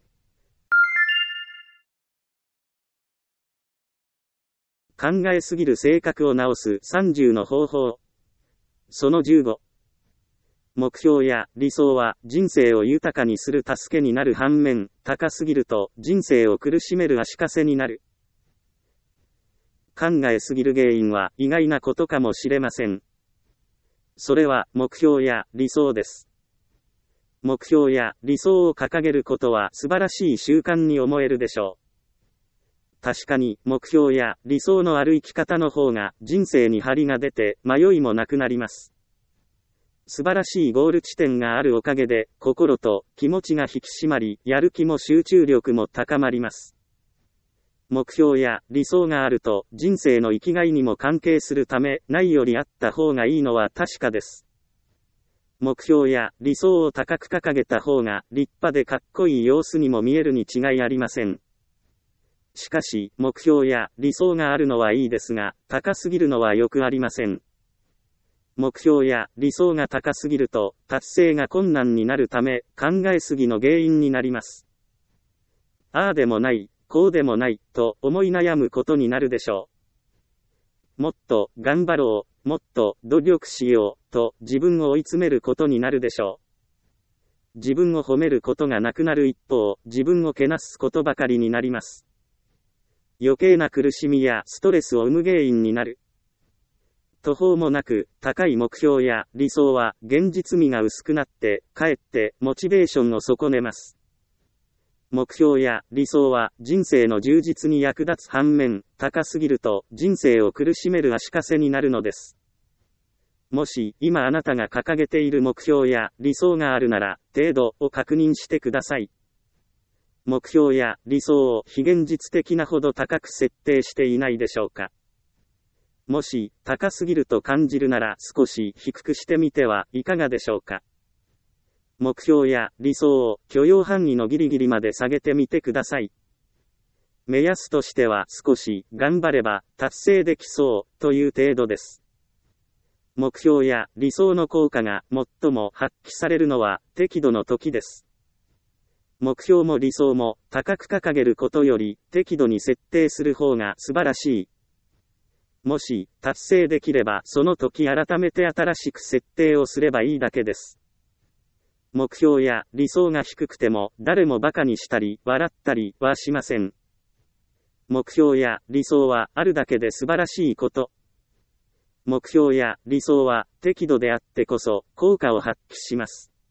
考えすぎる性格を直すさんじゅうの方法。そのじゅうご。目標や理想は人生を豊かにする助けになる反面、高すぎると人生を苦しめる足かせになる。考えすぎる原因は意外なことかもしれません。それは目標や理想です。目標や理想を掲げることは素晴らしい習慣に思えるでしょう。確かに目標や理想のある生き方の方が人生に張りが出て迷いもなくなります。素晴らしいゴール地点があるおかげで、心と気持ちが引き締まり、やる気も集中力も高まります。目標や理想があると、人生の生きがいにも関係するため、ないよりあった方がいいのは確かです。目標や理想を高く掲げた方が、立派でかっこいい様子にも見えるに違いありません。しかし、目標や理想があるのはいいですが、高すぎるのはよくありません。目標や理想が高すぎると、達成が困難になるため、考えすぎの原因になります。ああでもない、こうでもない、と思い悩むことになるでしょう。もっと頑張ろう、もっと努力しよう、と自分を追い詰めることになるでしょう。自分を褒めることがなくなる一方、自分をけなすことばかりになります。余計な苦しみやストレスを生む原因になる。途方もなく、高い目標や理想は、現実味が薄くなって、かえって、モチベーションを損ねます。目標や理想は、人生の充実に役立つ反面、高すぎると、人生を苦しめる足かせになるのです。もし、今あなたが掲げている目標や理想があるなら、程度を確認してください。目標や理想を非現実的なほど高く設定していないでしょうか。もし、高すぎると感じるなら少し低くしてみてはいかがでしょうか。目標や理想を許容範囲のギリギリまで下げてみてください。目安としては少し頑張れば達成できそうという程度です。目標や理想の効果が最も発揮されるのは適度の時です。目標も理想も高く掲げることより適度に設定する方が素晴らしい。もし、達成できればその時改めて新しく設定をすればいいだけです。目標や理想が低くても誰も馬鹿にしたり笑ったりはしません。目標や理想はあるだけで素晴らしいこと。目標や理想は適度であってこそ効果を発揮します。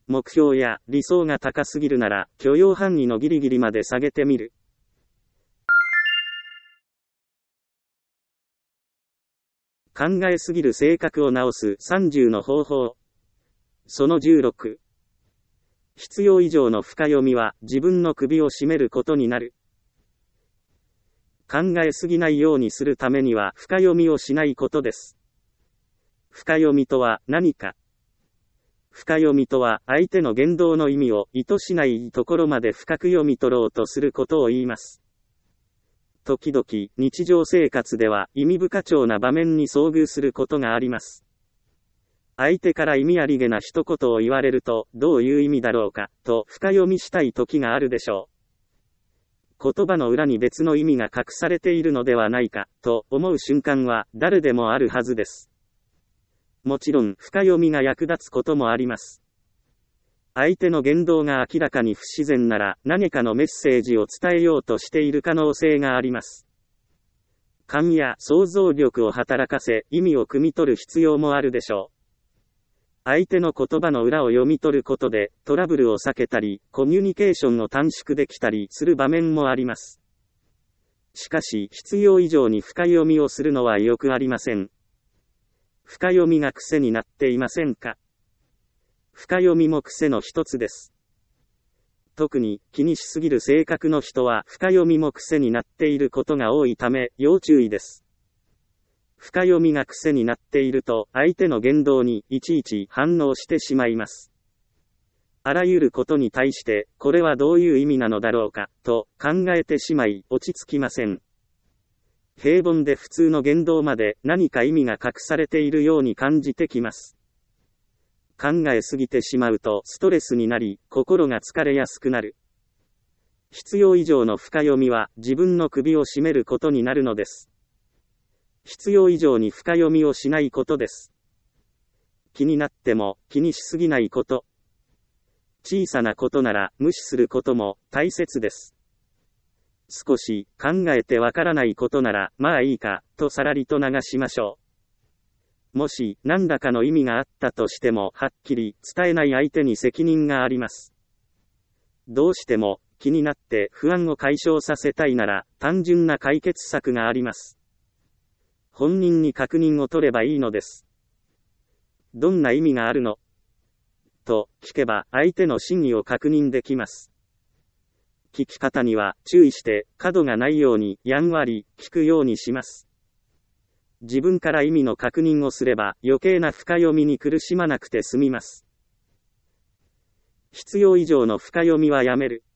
目標や理想が高すぎるなら、許容範囲のギリギリまで下げてみる。考えすぎる性格を直すさんじゅうの方法。そのじゅうろく。必要以上の深読みは自分の首を絞めることになる。考えすぎないようにするためには深読みをしないことです。深読みとは何か。深読みとは相手の言動の意味を意図しないところまで深く読み取ろうとすることを言います。時々日常生活では意味不可調な場面に遭遇することがあります。相手から意味ありげな一言を言われると、どういう意味だろうか、と深読みしたい時があるでしょう。言葉の裏に別の意味が隠されているのではないか、と思う瞬間は誰でもあるはずです。もちろん、深読みが役立つこともあります。相手の言動が明らかに不自然なら、何かのメッセージを伝えようとしている可能性があります。勘や想像力を働かせ、意味を汲み取る必要もあるでしょう。相手の言葉の裏を読み取ることで、トラブルを避けたり、コミュニケーションを短縮できたりする場面もあります。しかし、必要以上に深読みをするのはよくありません。深読みが癖になっていませんか？深読みも癖の一つです。特に、気にしすぎる性格の人は、深読みも癖になっていることが多いため、要注意です。深読みが癖になっていると、相手の言動にいちいち反応してしまいます。あらゆることに対して、これはどういう意味なのだろうか、と考えてしまい、落ち着きません。平凡で普通の言動まで何か意味が隠されているように感じてきます。考えすぎてしまうとストレスになり、心が疲れやすくなる。必要以上の深読みは自分の首を絞めることになるのです。必要以上に深読みをしないことです。気になっても気にしすぎないこと。小さなことなら無視することも大切です。少し考えてわからないことならまあいいかとさらりと流しましょう。もし何らかの意味があったとしてもはっきり伝えない相手に責任があります。どうしても気になって不安を解消させたいなら単純な解決策があります。本人に確認を取ればいいのです。どんな意味があるの？と聞けば相手の真意を確認できます。聞き方には注意して角がないようにやんわり聞くようにします。自分から意味の確認をすれば余計な深読みに苦しまなくて済みます。必要以上の深読みはやめる。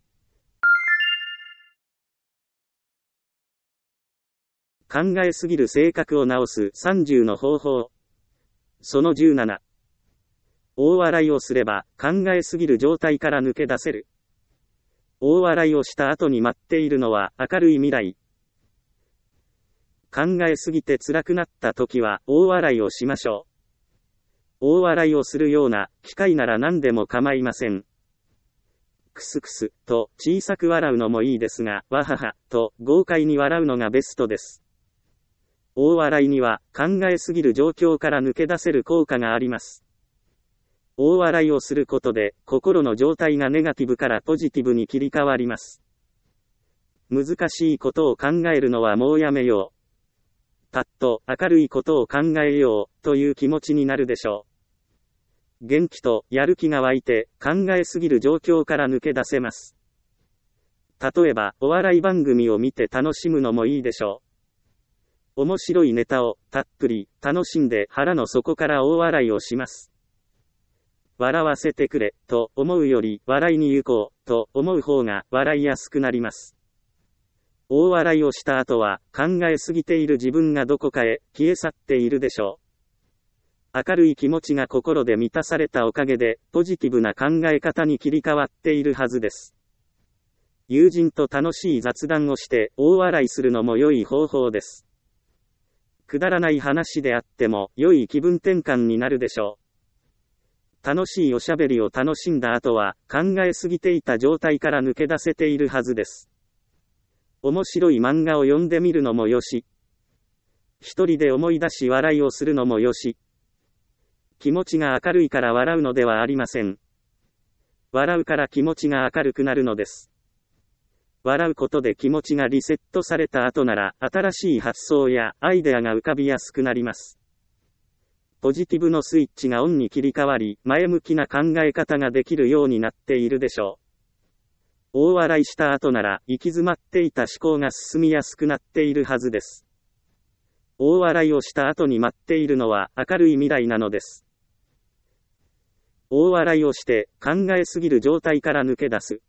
考えすぎる性格を直すさんじゅうの方法。そのじゅうなな。大笑いをすれば考えすぎる状態から抜け出せる。大笑いをした後に待っているのは明るい未来。考えすぎて辛くなった時は大笑いをしましょう。大笑いをするような機会なら何でも構いません。クスクスと小さく笑うのもいいですが、わははと豪快に笑うのがベストです。大笑いには考えすぎる状況から抜け出せる効果があります。大笑いをすることで心の状態がネガティブからポジティブに切り替わります。難しいことを考えるのはもうやめよう。パッと明るいことを考えようという気持ちになるでしょう。元気とやる気が湧いて考えすぎる状況から抜け出せます。例えばお笑い番組を見て楽しむのもいいでしょう。面白いネタをたっぷり楽しんで腹の底から大笑いをします。笑わせてくれと思うより笑いに行こうと思う方が笑いやすくなります。大笑いをした後は考えすぎている自分がどこかへ消え去っているでしょう。明るい気持ちが心で満たされたおかげでポジティブな考え方に切り替わっているはずです。友人と楽しい雑談をして大笑いするのも良い方法です。くだらない話であっても良い気分転換になるでしょう。楽しいおしゃべりを楽しんだ後は考えすぎていた状態から抜け出せているはずです。面白い漫画を読んでみるのもよし。一人で思い出し笑いをするのもよし。気持ちが明るいから笑うのではありません。 笑うから気持ちが明るくなるのです。笑うことで気持ちがリセットされた後なら、新しい発想やアイデアが浮かびやすくなります。ポジティブのスイッチがオンに切り替わり、前向きな考え方ができるようになっているでしょう。大笑いした後なら、行き詰まっていた思考が進みやすくなっているはずです。大笑いをした後に待っているのは明るい未来なのです。大笑いをして考えすぎる状態から抜け出す。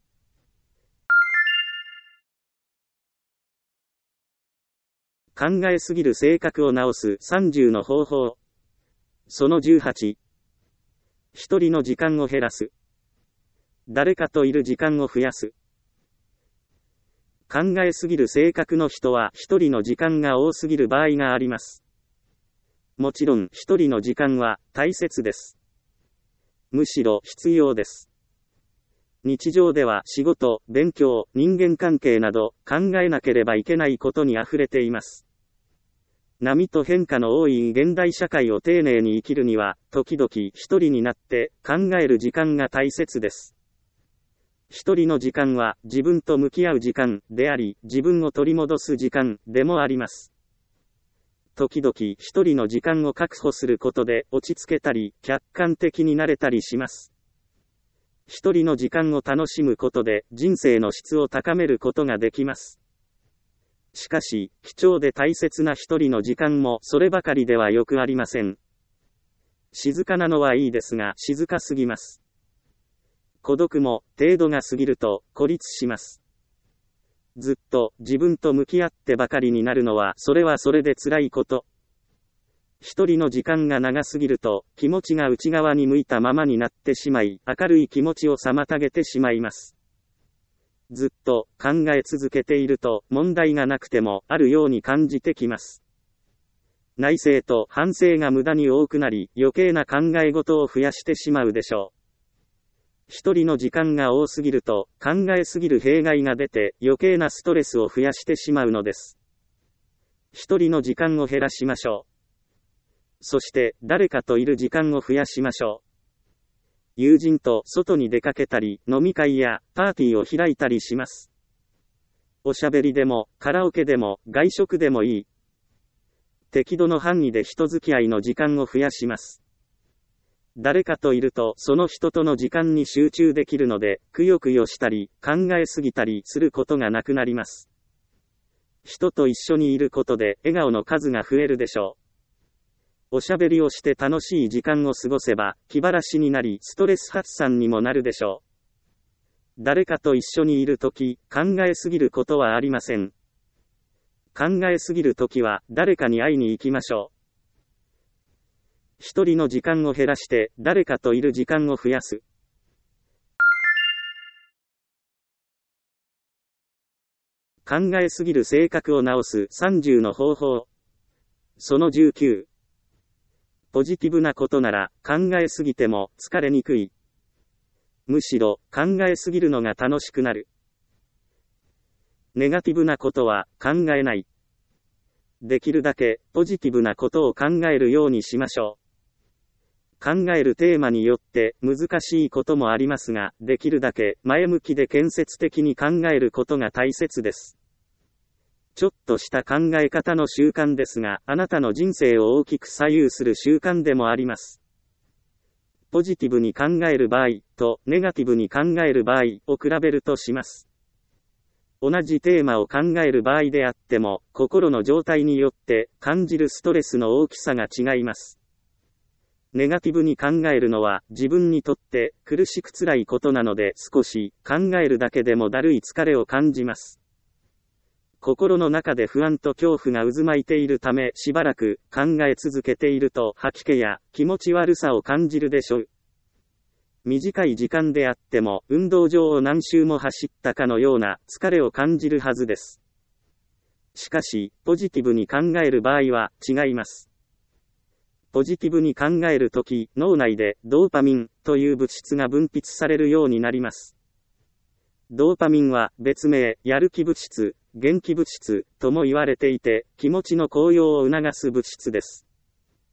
考えすぎる性格を直すさんじゅうの方法。そのじゅうはち。一人の時間を減らす。誰かといる時間を増やす。考えすぎる性格の人は一人の時間が多すぎる場合があります。もちろん一人の時間は大切です。むしろ必要です。日常では仕事、勉強、人間関係など考えなければいけないことに溢れています。波と変化の多い現代社会を丁寧に生きるには、時々一人になって考える時間が大切です。一人の時間は自分と向き合う時間であり、自分を取り戻す時間でもあります。時々一人の時間を確保することで落ち着けたり、客観的になれたりします。一人の時間を楽しむことで人生の質を高めることができます。しかし、貴重で大切な一人の時間もそればかりではよくありません。静かなのはいいですが、静かすぎます。孤独も程度が過ぎると孤立します。ずっと自分と向き合ってばかりになるのはそれはそれで辛いこと。一人の時間が長すぎると気持ちが内側に向いたままになってしまい、明るい気持ちを妨げてしまいます。ずっと考え続けていると問題がなくてもあるように感じてきます。内省と反省が無駄に多くなり、余計な考え事を増やしてしまうでしょう。一人の時間が多すぎると考えすぎる弊害が出て余計なストレスを増やしてしまうのです。一人の時間を減らしましょう。そして誰かといる時間を増やしましょう。友人と外に出かけたり、飲み会やパーティーを開いたりします。おしゃべりでも、カラオケでも、外食でもいい。適度の範囲で人付き合いの時間を増やします。誰かといると、その人との時間に集中できるので、くよくよしたり、考えすぎたりすることがなくなります。人と一緒にいることで、笑顔の数が増えるでしょう。おしゃべりをして楽しい時間を過ごせば、気晴らしになり、ストレス発散にもなるでしょう。誰かと一緒にいるとき、考えすぎることはありません。考えすぎるときは、誰かに会いに行きましょう。一人の時間を減らして、誰かといる時間を増やす。考えすぎる性格を直すさんじゅうの方法。そのじゅうきゅう。ポジティブなことなら考えすぎても疲れにくい。むしろ考えすぎるのが楽しくなる。ネガティブなことは考えない。できるだけポジティブなことを考えるようにしましょう。考えるテーマによって難しいこともありますが、できるだけ前向きで建設的に考えることが大切です。ちょっとした考え方の習慣ですが、あなたの人生を大きく左右する習慣でもあります。ポジティブに考える場合とネガティブに考える場合を比べるとします。同じテーマを考える場合であっても、心の状態によって感じるストレスの大きさが違います。ネガティブに考えるのは自分にとって苦しく辛いことなので、少し考えるだけでもだるい疲れを感じます。心の中で不安と恐怖が渦巻いているため、しばらく考え続けていると吐き気や気持ち悪さを感じるでしょう。短い時間であっても運動場を何周も走ったかのような疲れを感じるはずです。しかし、ポジティブに考える場合は違います。ポジティブに考えるとき、脳内でドーパミンという物質が分泌されるようになります。ドーパミンは別名、やる気物質、元気物質とも言われていて、気持ちの高揚を促す物質です。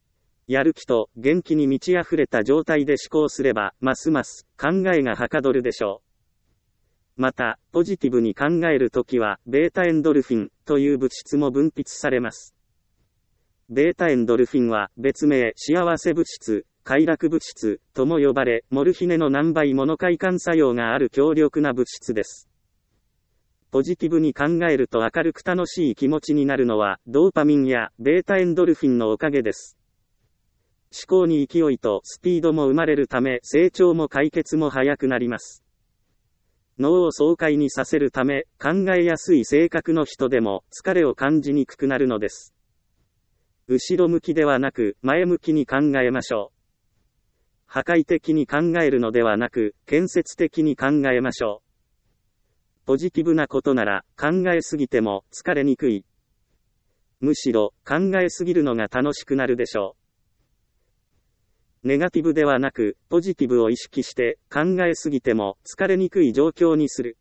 やる気と元気に満ち溢れた状態で思考すれば、ますます考えがはかどるでしょう。また、ポジティブに考えるときは、ベータエンドルフィンという物質も分泌されます。ベータエンドルフィンは別名、幸せ物質、快楽物質とも呼ばれ、モルヒネの何倍もの快感作用がある強力な物質です。ポジティブに考えると明るく楽しい気持ちになるのは、ドーパミンやベータエンドルフィンのおかげです。思考に勢いとスピードも生まれるため、成長も解決も早くなります。脳を爽快にさせるため、考えやすい性格の人でも疲れを感じにくくなるのです。後ろ向きではなく、前向きに考えましょう。破壊的に考えるのではなく、建設的に考えましょう。ポジティブなことなら、考えすぎても疲れにくい。むしろ、考えすぎるのが楽しくなるでしょう。ネガティブではなく、ポジティブを意識して、考えすぎても疲れにくい状況にする。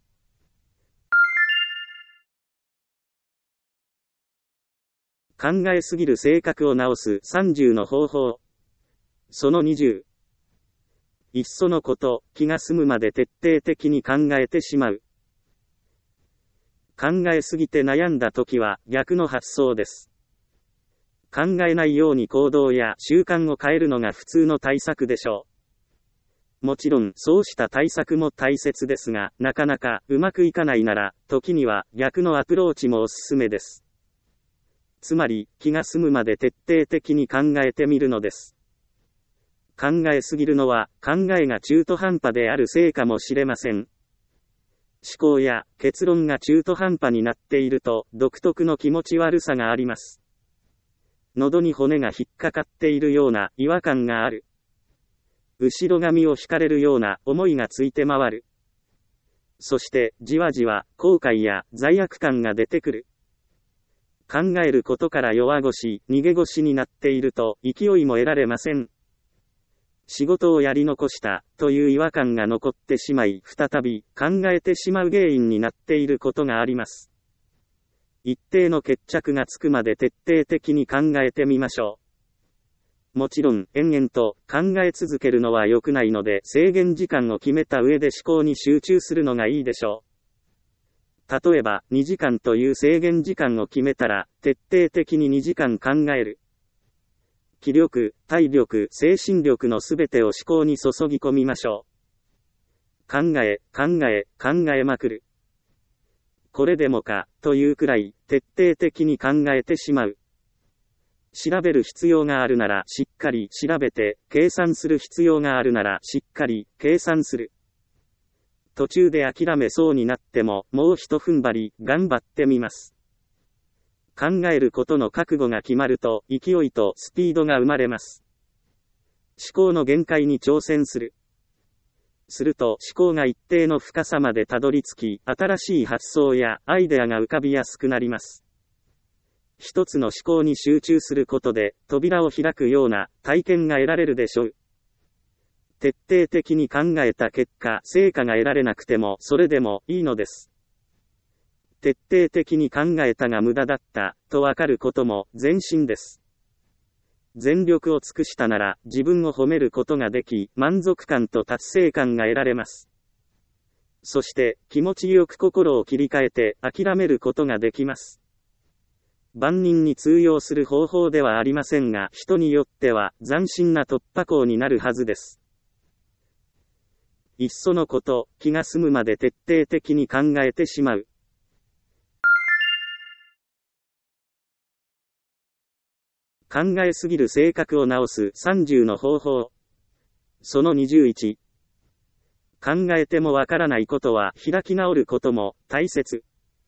考えすぎる性格を直すさんじゅうの方法。そのにじゅう。いっそのこと、気が済むまで徹底的に考えてしまう。考えすぎて悩んだときは逆の発想です。考えないように行動や習慣を変えるのが普通の対策でしょう。もちろんそうした対策も大切ですが、なかなかうまくいかないなら、時には逆のアプローチもおすすめです。つまり、気が済むまで徹底的に考えてみるのです。考えすぎるのは、考えが中途半端であるせいかもしれません。思考や結論が中途半端になっていると、独特の気持ち悪さがあります。喉に骨が引っかかっているような違和感がある。後ろ髪を引かれるような思いがついて回る。そして、じわじわ後悔や罪悪感が出てくる。考えることから弱腰、逃げ腰になっていると勢いも得られません。仕事をやり残したという違和感が残ってしまい、再び考えてしまう原因になっていることがあります。一定の決着がつくまで徹底的に考えてみましょう。もちろん、延々と考え続けるのは良くないので、制限時間を決めた上で思考に集中するのがいいでしょう。例えば、にじかんという制限時間を決めたら、徹底的ににじかん考える。気力、体力、精神力のすべてを思考に注ぎ込みましょう。考え、考え、考えまくる。これでもか、というくらい、徹底的に考えてしまう。調べる必要があるなら、しっかり調べて、計算する必要があるなら、しっかり計算する。途中で諦めそうになっても、もう一踏ん張り、頑張ってみます。考えることの覚悟が決まると、勢いとスピードが生まれます。思考の限界に挑戦する。すると思考が一定の深さまでたどり着き、新しい発想やアイデアが浮かびやすくなります。一つの思考に集中することで、扉を開くような体験が得られるでしょう。徹底的に考えた結果、成果が得られなくても、それでもいいのです。徹底的に考えたが無駄だった、とわかることも前進です。全力を尽くしたなら、自分を褒めることができ、満足感と達成感が得られます。そして、気持ちよく心を切り替えて、諦めることができます。万人に通用する方法ではありませんが、人によっては、斬新な突破口になるはずです。いっそのこと、気が済むまで徹底的に考えてしまう。考えすぎる性格を直すさんじゅうの方法。そのにじゅういち。考えてもわからないことは開き直ることも大切。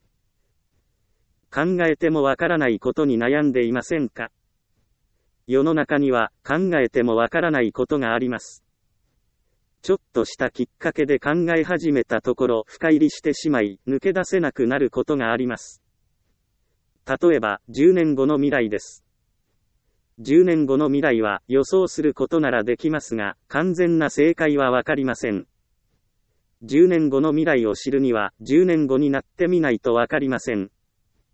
考えてもわからないことに悩んでいませんか？世の中には考えてもわからないことがあります。ちょっとしたきっかけで考え始めたところ深入りしてしまい抜け出せなくなることがあります。例えばじゅうねんごの未来です。じゅうねんごの未来は予想することならできますが、完全な正解はわかりません。じゅうねんごの未来を知るには、じゅうねんごになってみないとわかりません。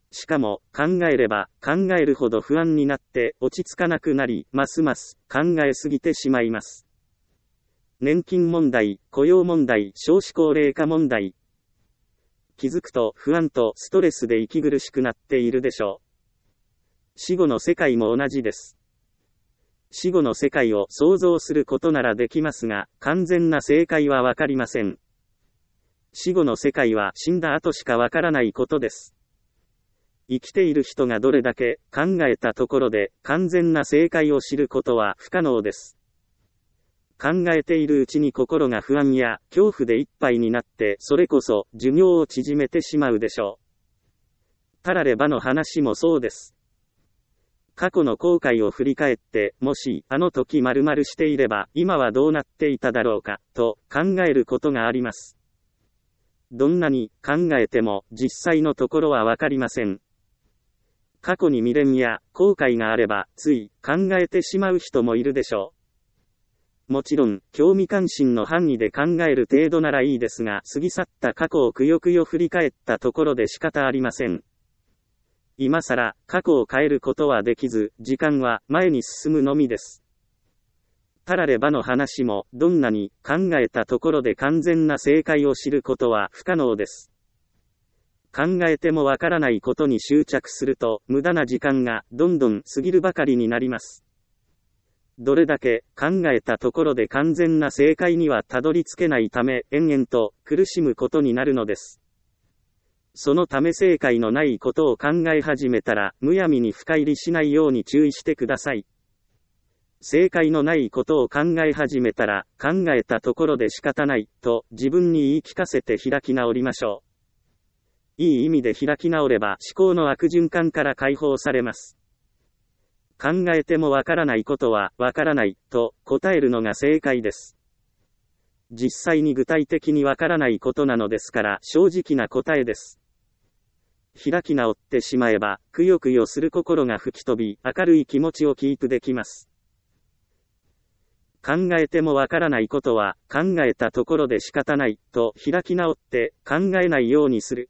しかも、考えれば、考えるほど不安になって落ち着かなくなり、ますます考えすぎてしまいます。年金問題、雇用問題、少子高齢化問題。気づくと不安とストレスで息苦しくなっているでしょう。死後の世界も同じです。死後の世界を想像することならできますが、完全な正解はわかりません。死後の世界は死んだ後しかわからないことです。生きている人がどれだけ考えたところで完全な正解を知ることは不可能です。考えているうちに心が不安や恐怖でいっぱいになって、それこそ寿命を縮めてしまうでしょう。たらればの話もそうです。過去の後悔を振り返って、もしあの時〇〇していれば今はどうなっていただろうかと考えることがあります。どんなに考えても実際のところはわかりません。過去に未練や後悔があればつい考えてしまう人もいるでしょう。もちろん興味関心の範囲で考える程度ならいいですが、過ぎ去った過去をくよくよ振り返ったところで仕方ありません。今更過去を変えることはできず、時間は前に進むのみです。たらればの話もどんなに考えたところで完全な正解を知ることは不可能です。考えてもわからないことに執着すると無駄な時間がどんどん過ぎるばかりになります。どれだけ考えたところで完全な正解にはたどり着けないため延々と苦しむことになるのです。そのため正解のないことを考え始めたらむやみに深入りしないように注意してください。正解のないことを考え始めたら考えたところで仕方ないと自分に言い聞かせて開き直りましょう。いい意味で開き直れば思考の悪循環から解放されます。考えてもわからないことはわからないと答えるのが正解です。実際に具体的にわからないことなのですから正直な答えです。開き直ってしまえばくよくよする心が吹き飛び明るい気持ちをキープできます。考えてもわからないことは考えたところで仕方ないと開き直って考えないようにする。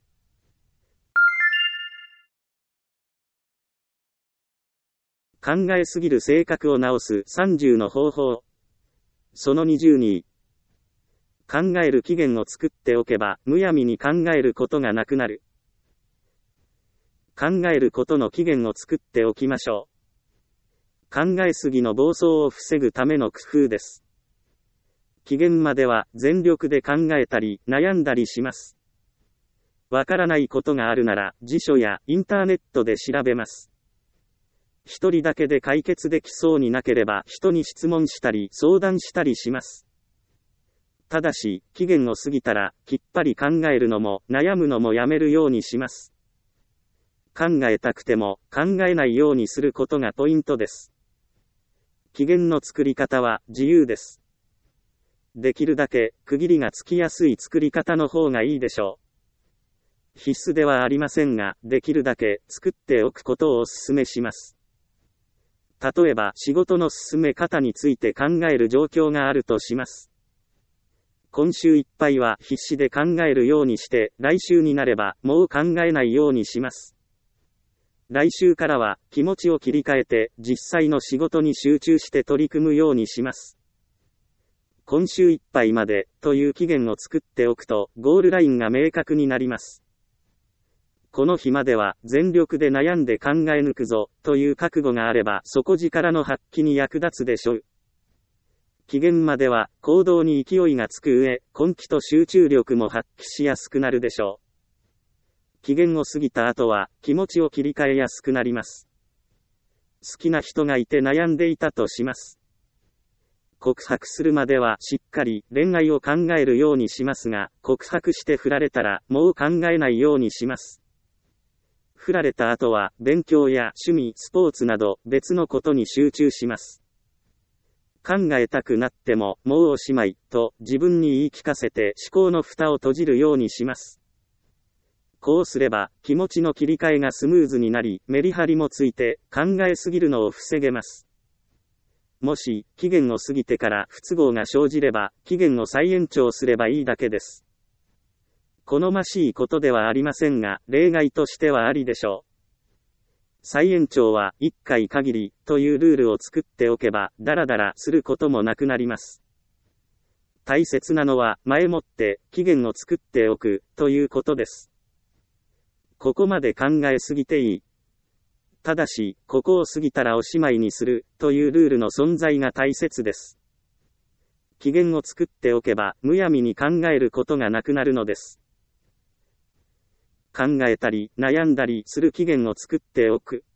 考えすぎる性格を直すさんじゅうの方法。そのにじゅうに。考える期限を作っておけばむやみに考えることがなくなる。考えることの期限を作っておきましょう。考えすぎの暴走を防ぐための工夫です。期限までは全力で考えたり悩んだりします。わからないことがあるなら辞書やインターネットで調べます。一人だけで解決できそうになければ人に質問したり相談したりします。ただし、期限を過ぎたらきっぱり考えるのも悩むのもやめるようにします。考えたくても考えないようにすることがポイントです。期限の作り方は自由です。できるだけ区切りがつきやすい作り方の方がいいでしょう。必須ではありませんが、できるだけ作っておくことをお勧めします。例えば仕事の進め方について考える状況があるとします。今週いっぱいは必死で考えるようにして、来週になればもう考えないようにします。来週からは気持ちを切り替えて実際の仕事に集中して取り組むようにします。今週いっぱいまでという期限を作っておくとゴールラインが明確になります。この日までは全力で悩んで考え抜くぞという覚悟があれば底力の発揮に役立つでしょう。期限までは行動に勢いがつく上、根気と集中力も発揮しやすくなるでしょう。期限を過ぎた後は気持ちを切り替えやすくなります。好きな人がいて悩んでいたとします。告白するまではしっかり恋愛を考えるようにしますが、告白して振られたらもう考えないようにします。振られた後は勉強や趣味、スポーツなど別のことに集中します。考えたくなってももうおしまいと自分に言い聞かせて思考の蓋を閉じるようにします。こうすれば気持ちの切り替えがスムーズになり、メリハリもついて考えすぎるのを防げます。もし期限を過ぎてから不都合が生じれば期限を再延長すればいいだけです。 好ましいことではありませんが、例外としてはありでしょう。再延長はいっかい限りというルールを作っておけば、ダラダラすることもなくなります。大切なのは、前もって期限を作っておくということです。ここまで考えすぎていい。ただし、ここを過ぎたらおしまいにするというルールの存在が大切です。期限を作っておけば、むやみに考えることがなくなるのです。考えたり、悩んだりする期限を作っておく。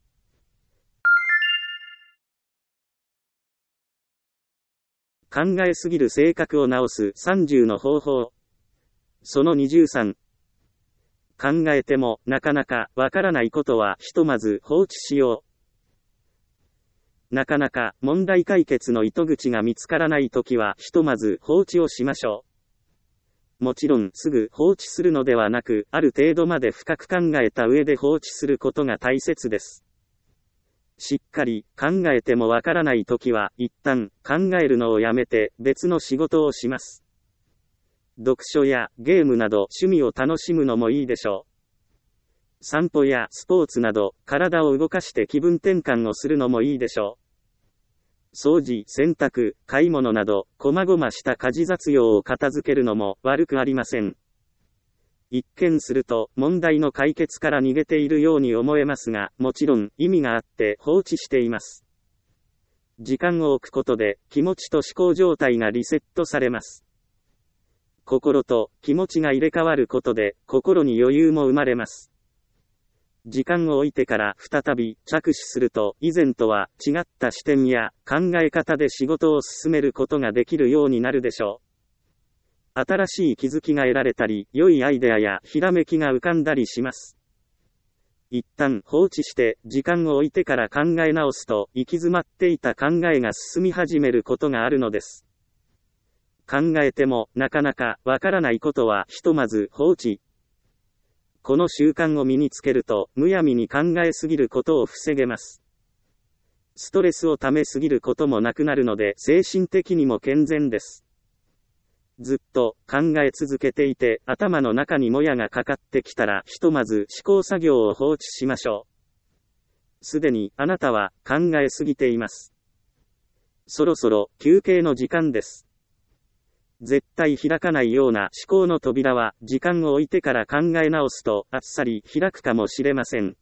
考えすぎる性格を直すさんじゅうの方法。そのにじゅうさん。考えても、なかなか、わからないことは、ひとまず放置しよう。なかなか、問題解決の糸口が見つからないときは、ひとまず放置をしましょう。もちろん、すぐ放置するのではなく、ある程度まで深く考えた上で放置することが大切です。しっかり考えてもわからないときは、一旦考えるのをやめて別の仕事をします。読書やゲームなど趣味を楽しむのもいいでしょう。散歩やスポーツなど体を動かして気分転換をするのもいいでしょう。掃除、洗濯、買い物など、細々した家事雑用を片付けるのも悪くありません。一見すると、問題の解決から逃げているように思えますが、もちろん、意味があって放置しています。時間を置くことで、気持ちと思考状態がリセットされます。心と気持ちが入れ替わることで、心に余裕も生まれます。時間を置いてから再び着手すると、以前とは違った視点や考え方で仕事を進めることができるようになるでしょう。新しい気づきが得られたり、良いアイデアやひらめきが浮かんだりします。一旦放置して時間を置いてから考え直すと、行き詰まっていた考えが進み始めることがあるのです。考えてもなかなかわからないことはひとまず放置。この習慣を身につけると、むやみに考えすぎることを防げます。ストレスをためすぎることもなくなるので、精神的にも健全です。ずっと考え続けていて、頭の中にもやがかかってきたら、ひとまず思考作業を放置しましょう。すでにあなたは考えすぎています。そろそろ休憩の時間です。絶対開かないような思考の扉は、時間を置いてから考え直すと、あっさり開くかもしれません。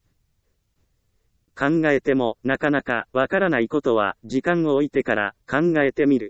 考えても、なかなかわからないことは、時間を置いてから考えてみる。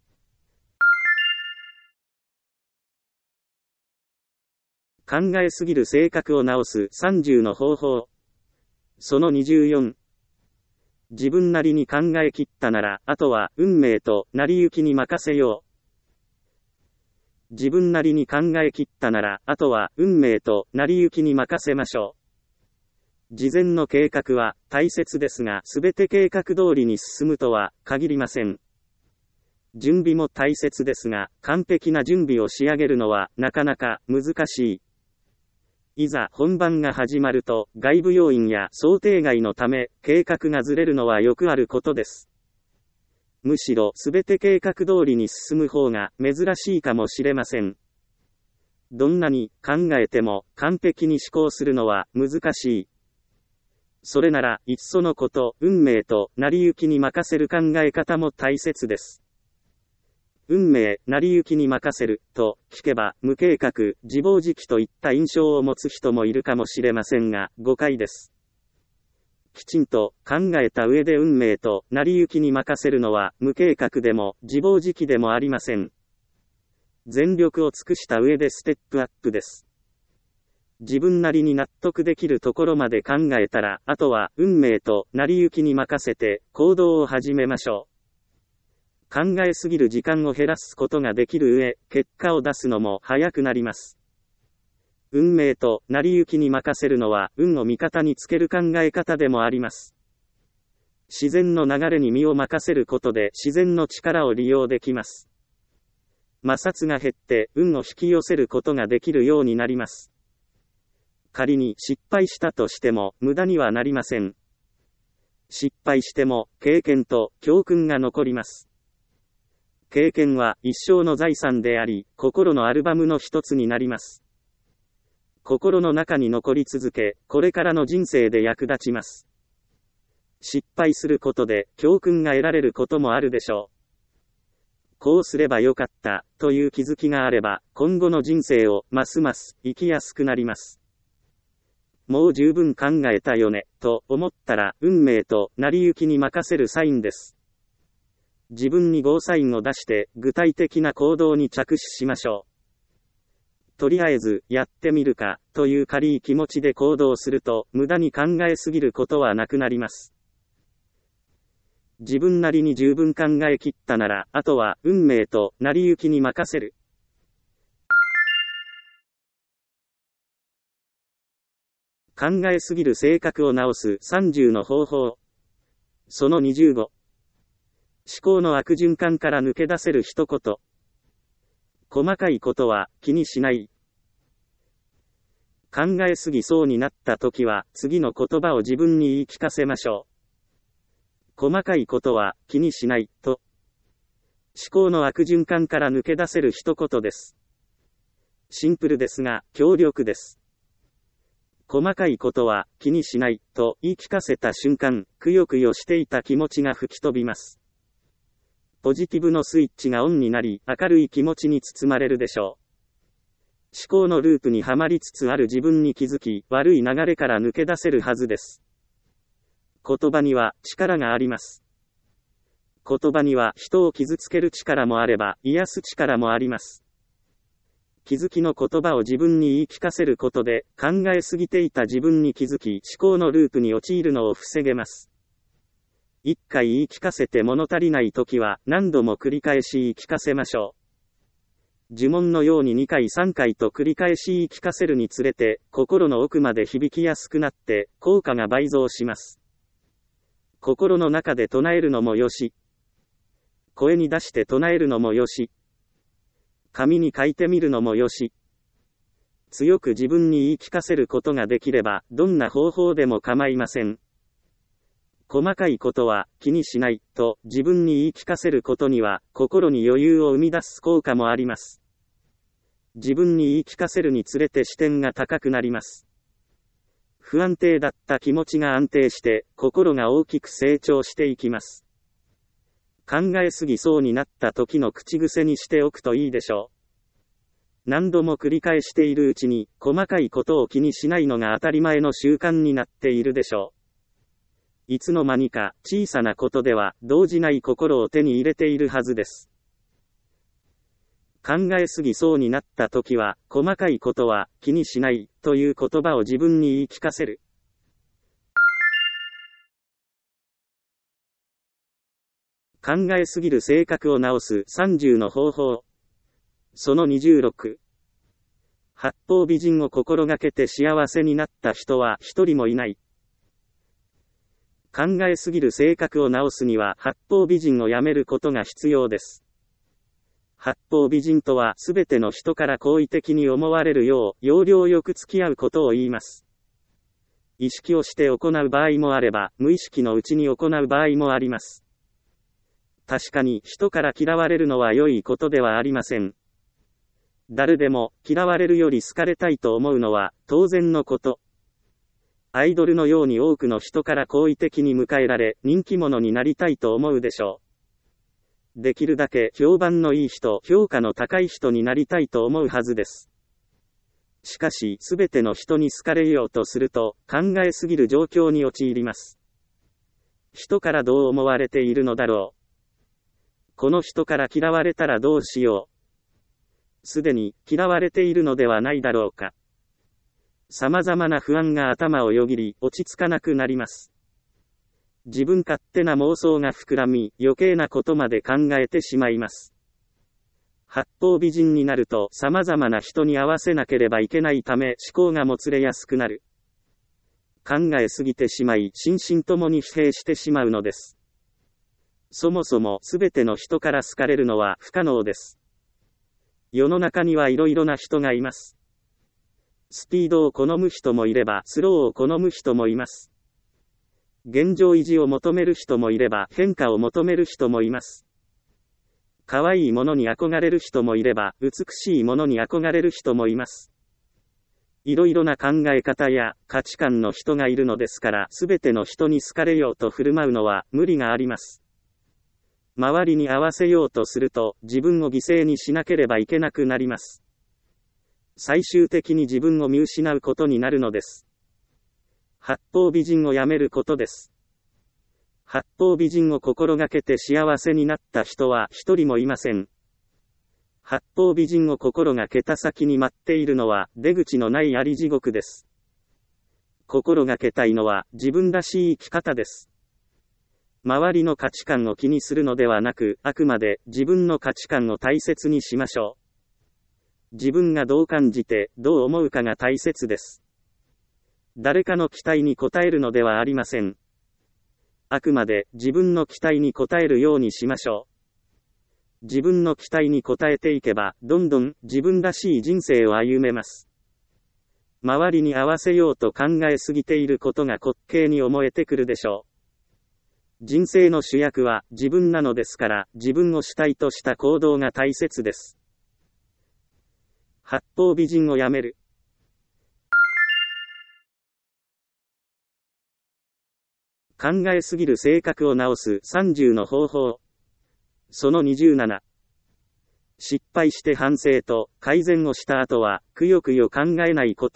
考えすぎる性格を直すさんじゅうの方法。そのにじゅうよん。自分なりに考え切ったなら、あとは運命と成り行きに任せよう。自分なりに考え切ったなら、あとは運命と成り行きに任せましょう。事前の計画は大切ですが、すべて計画通りに進むとは限りません。準備も大切ですが、完璧な準備を仕上げるのはなかなか難しい。いざ本番が始まると、外部要因や想定外のため、計画がずれるのはよくあることです。むしろすべて計画通りに進む方が珍しいかもしれません。どんなに考えても完璧に思考するのは難しい。それならいっそのこと運命と成り行きに任せる考え方も大切です。運命、成り行きに任せると聞けば無計画、自暴自棄といった印象を持つ人もいるかもしれませんが、誤解です。きちんと考えた上で運命と成り行きに任せるのは無計画でも自暴自棄でもありません。全力を尽くした上でステップアップです。自分なりに納得できるところまで考えたら、あとは運命と成り行きに任せて行動を始めましょう。考えすぎる時間を減らすことができる上、結果を出すのも早くなります。運命と成り行きに任せるのは運を味方につける考え方でもあります。自然の流れに身を任せることで自然の力を利用できます。摩擦が減って運を引き寄せることができるようになります。仮に失敗したとしても無駄にはなりません。失敗しても経験と教訓が残ります。経験は一生の財産であり、心のアルバムの一つになります。 心の中に残り続け、これからの人生で役立ちます。失敗することで教訓が得られることもあるでしょう。こうすればよかった、という気づきがあれば、今後の人生をますます生きやすくなります。もう十分考えたよね、と思ったら、運命と成り行きに任せるサインです。自分にゴーサインを出して、具体的な行動に着手しましょう。とりあえず、やってみるか、という軽い気持ちで行動すると、無駄に考えすぎることはなくなります。自分なりに十分考え切ったなら、あとは、運命と成り行きに任せる。考えすぎる性格を直すさんじゅうの方法。そのにじゅうご。思考の悪循環から抜け出せる一言。細かいことは気にしない。考えすぎそうになった時は、次の言葉を自分に言い聞かせましょう。細かいことは気にしないと。思考の悪循環から抜け出せる一言です。シンプルですが強力です。細かいことは気にしないと言い聞かせた瞬間、くよくよしていた気持ちが吹き飛びます。ポジティブのスイッチがオンになり、明るい気持ちに包まれるでしょう。思考のループにはまりつつある自分に気づき、悪い流れから抜け出せるはずです。言葉には力があります。言葉には人を傷つける力もあれば、癒す力もあります。気づきの言葉を自分に言い聞かせることで、考えすぎていた自分に気づき、思考のループに陥るのを防げます。一回言い聞かせて物足りないときは、何度も繰り返し言い聞かせましょう。呪文のようににかいさんかいと繰り返し言い聞かせるにつれて、心の奥まで響きやすくなって、効果が倍増します。心の中で唱えるのもよし、声に出して唱えるのもよし、紙に書いてみるのもよし、強く自分に言い聞かせることができれば、どんな方法でも構いません。細かいことは気にしないと自分に言い聞かせることには、心に余裕を生み出す効果もあります。自分に言い聞かせるにつれて視点が高くなります。不安定だった気持ちが安定して、心が大きく成長していきます。考えすぎそうになった時の口癖にしておくといいでしょう。何度も繰り返しているうちに、細かいことを気にしないのが当たり前の習慣になっているでしょう。いつの間にか、小さなことでは、動じない心を手に入れているはずです。考えすぎそうになった時は、細かいことは気にしないという言葉を自分に言い聞かせる。考えすぎる性格を直すさんじゅうの方法。そのにじゅうろく。八方美人を心がけて幸せになった人は一人もいない。考えすぎる性格を直すには八方美人をやめることが必要です。八方美人とはすべての人から好意的に思われるよう、要領よく付き合うことを言います。意識をして行う場合もあれば、無意識のうちに行う場合もあります。確かに人から嫌われるのは良いことではありません。誰でも嫌われるより好かれたいと思うのは当然のこと。アイドルのように多くの人から好意的に迎えられ、人気者になりたいと思うでしょう。できるだけ評判のいい人、評価の高い人になりたいと思うはずです。しかし、すべての人に好かれようとすると、考えすぎる状況に陥ります。人からどう思われているのだろう。この人から嫌われたらどうしよう。すでに嫌われているのではないだろうか。様々な不安が頭をよぎり、落ち着かなくなります。自分勝手な妄想が膨らみ、余計なことまで考えてしまいます。八方美人になると様々な人に合わせなければいけないため思考がもつれやすくなる。考えすぎてしまい、心身ともに疲弊してしまうのです。そもそもすべての人から好かれるのは不可能です。世の中にはいろいろな人がいます。スピードを好む人もいれば、スローを好む人もいます。現状維持を求める人もいれば、変化を求める人もいます。可愛いものに憧れる人もいれば、美しいものに憧れる人もいます。 いろいろな考え方や価値観の人がいるのですから、すべての人に好かれようと振る舞うのは無理があります。周りに合わせようとすると、自分を犠牲にしなければいけなくなります。最終的に自分を見失うことになるのです。八方美人をやめることです。八方美人を心がけて幸せになった人は一人もいません。八方美人を心がけた先に待っているのは出口のないあり地獄です。心がけたいのは自分らしい生き方です。周りの価値観を気にするのではなく、あくまで自分の価値観を大切にしましょう。自分がどう感じてどう思うかが大切です。誰かの期待に応えるのではありません。あくまで自分の期待に応えるようにしましょう。自分の期待に応えていけば、どんどん自分らしい人生を歩めます。周りに合わせようと考えすぎていることが滑稽に思えてくるでしょう。人生の主役は自分なのですから、自分を主体とした行動が大切です。八方美人をやめる。考えすぎる性格を直すさんじゅうの方法。そのにじゅうなな。失敗して反省と改善をした後はくよくよ考えないこと。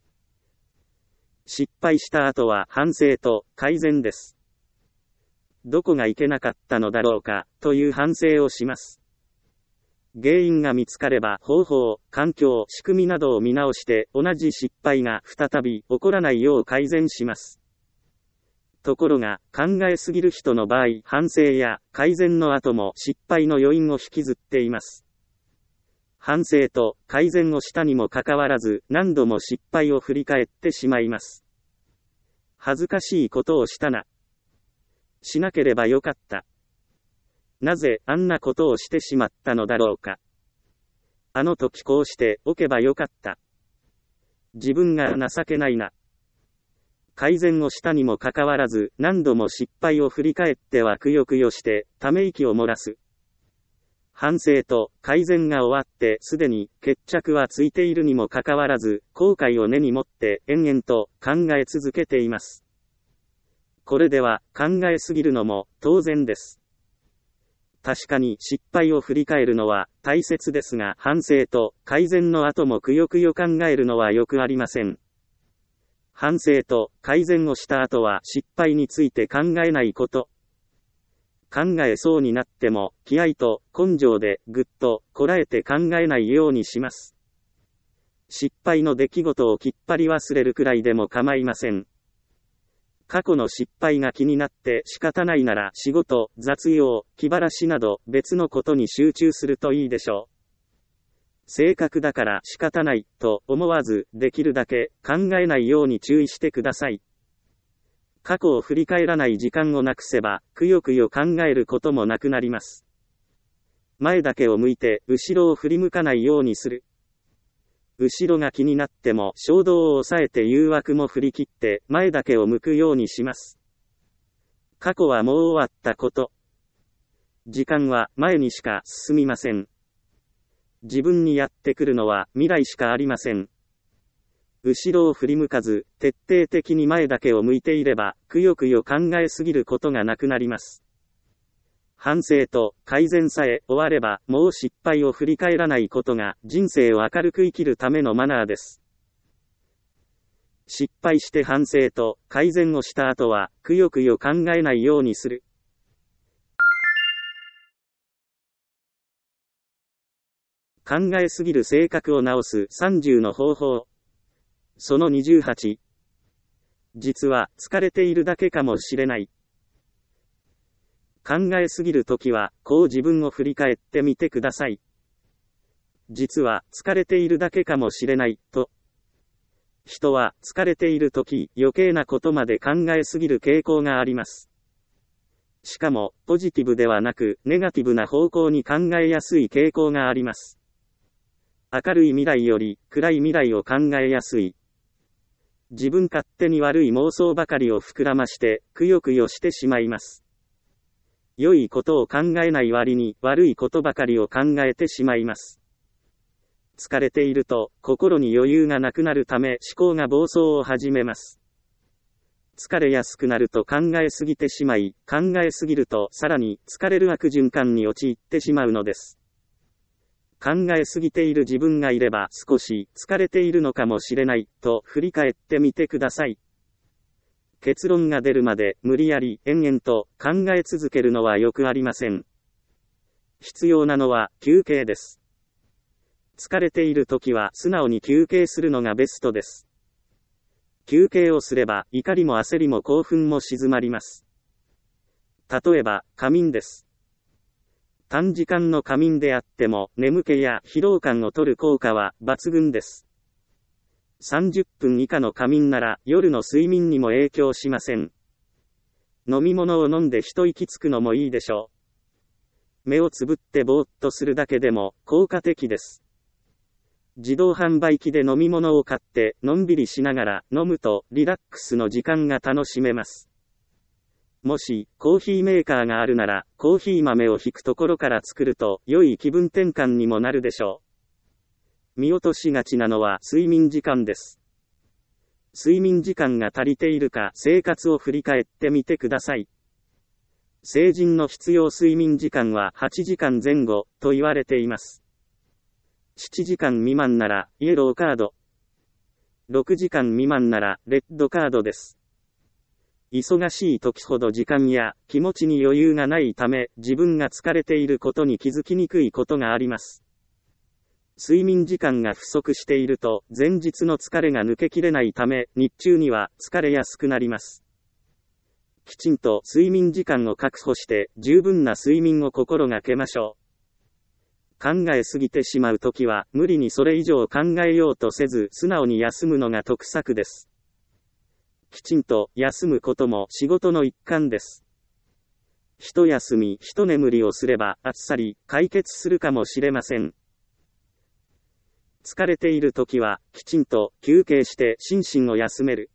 失敗した後は反省と改善です。どこがいけなかったのだろうかという反省をします。原因が見つかれば方法、環境、仕組みなどを見直して同じ失敗が再び起こらないよう改善します。ところが、考えすぎる人の場合、反省や改善の後も失敗の余韻を引きずっています。反省と改善をしたにもかかわらず、何度も失敗を振り返ってしまいます。恥ずかしいことをしたな。しなければよかった。なぜあんなことをしてしまったのだろうか。あの時こうしておけばよかった。自分が情けないな。改善をしたにもかかわらず、何度も失敗を振り返ってはくよくよして、ため息を漏らす。反省と改善が終わって、すでに決着はついているにもかかわらず、後悔を根に持って延々と考え続けています。これでは考えすぎるのも当然です。確かに失敗を振り返るのは大切ですが、反省と改善の後もくよくよ考えるのはよくありません。反省と改善をした後は失敗について考えないこと。考えそうになっても気合と根性でぐっとこらえて考えないようにします。失敗の出来事をきっぱり忘れるくらいでも構いません。過去の失敗が気になって仕方ないなら仕事、雑用、気晴らしなど別のことに集中するといいでしょう。性格だから仕方ないと思わずできるだけ考えないように注意してください。過去を振り返らない時間をなくせばくよくよ考えることもなくなります。前だけを向いて後ろを振り向かないようにする。後ろが気になっても衝動を抑えて誘惑も振り切って前だけを向くようにします。過去はもう終わったこと。時間は前にしか進みません。自分にやってくるのは未来しかありません。後ろを振り向かず、徹底的に前だけを向いていれば、くよくよ考えすぎることがなくなります。反省と改善さえ終われば、もう失敗を振り返らないことが人生を明るく生きるためのマナーです。失敗して反省と改善をした後は、くよくよ考えないようにする。考えすぎる性格を直すさんじゅうの方法。そのにじゅうはち。実は疲れているだけかもしれない。考えすぎるときは、こう自分を振り返ってみてください。実は疲れているだけかもしれない、と。人は疲れているとき、余計なことまで考えすぎる傾向があります。しかも、ポジティブではなく、ネガティブな方向に考えやすい傾向があります。明るい未来より、暗い未来を考えやすい。自分勝手に悪い妄想ばかりを膨らまして、くよくよしてしまいます。良いことを考えない割に悪いことばかりを考えてしまいます。 疲れていると、心に余裕がなくなるため思考が暴走を始めます。疲れやすくなると考えすぎてしまい、考えすぎるとさらに疲れる悪循環に陥ってしまうのです。考えすぎている自分がいれば少し疲れているのかもしれないと振り返ってみてください。結論が出るまで無理やり延々と考え続けるのはよくありません。必要なのは休憩です。疲れているときは素直に休憩するのがベストです。休憩をすれば怒りも焦りも興奮も静まります。例えば仮眠です。短時間の仮眠であっても眠気や疲労感を取る効果は抜群です。さんじゅっぷん以下の仮眠なら夜の睡眠にも影響しません。飲み物を飲んで一息つくのもいいでしょう。目をつぶってぼーっとするだけでも効果的です。自動販売機で飲み物を買ってのんびりしながら飲むとリラックスの時間が楽しめます。もしコーヒーメーカーがあるならコーヒー豆をひくところから作ると良い気分転換にもなるでしょう。見落としがちなのは睡眠時間です。睡眠時間が足りているか生活を振り返ってみてください。成人の必要睡眠時間ははちじかんぜん後と言われています。しちじかん未満ならイエローカード。ろくじかん未満ならレッドカードです。忙しい時ほど時間や気持ちに余裕がないため自分が疲れていることに気づきにくいことがあります。睡眠時間が不足していると前日の疲れが抜けきれないため日中には疲れやすくなります。きちんと睡眠時間を確保して十分な睡眠を心がけましょう。考えすぎてしまうときは無理にそれ以上考えようとせず素直に休むのが得策です。きちんと休むことも仕事の一環です。一休み一眠りをすればあっさり解決するかもしれません。疲れているときはきちんと休憩して心身を休める。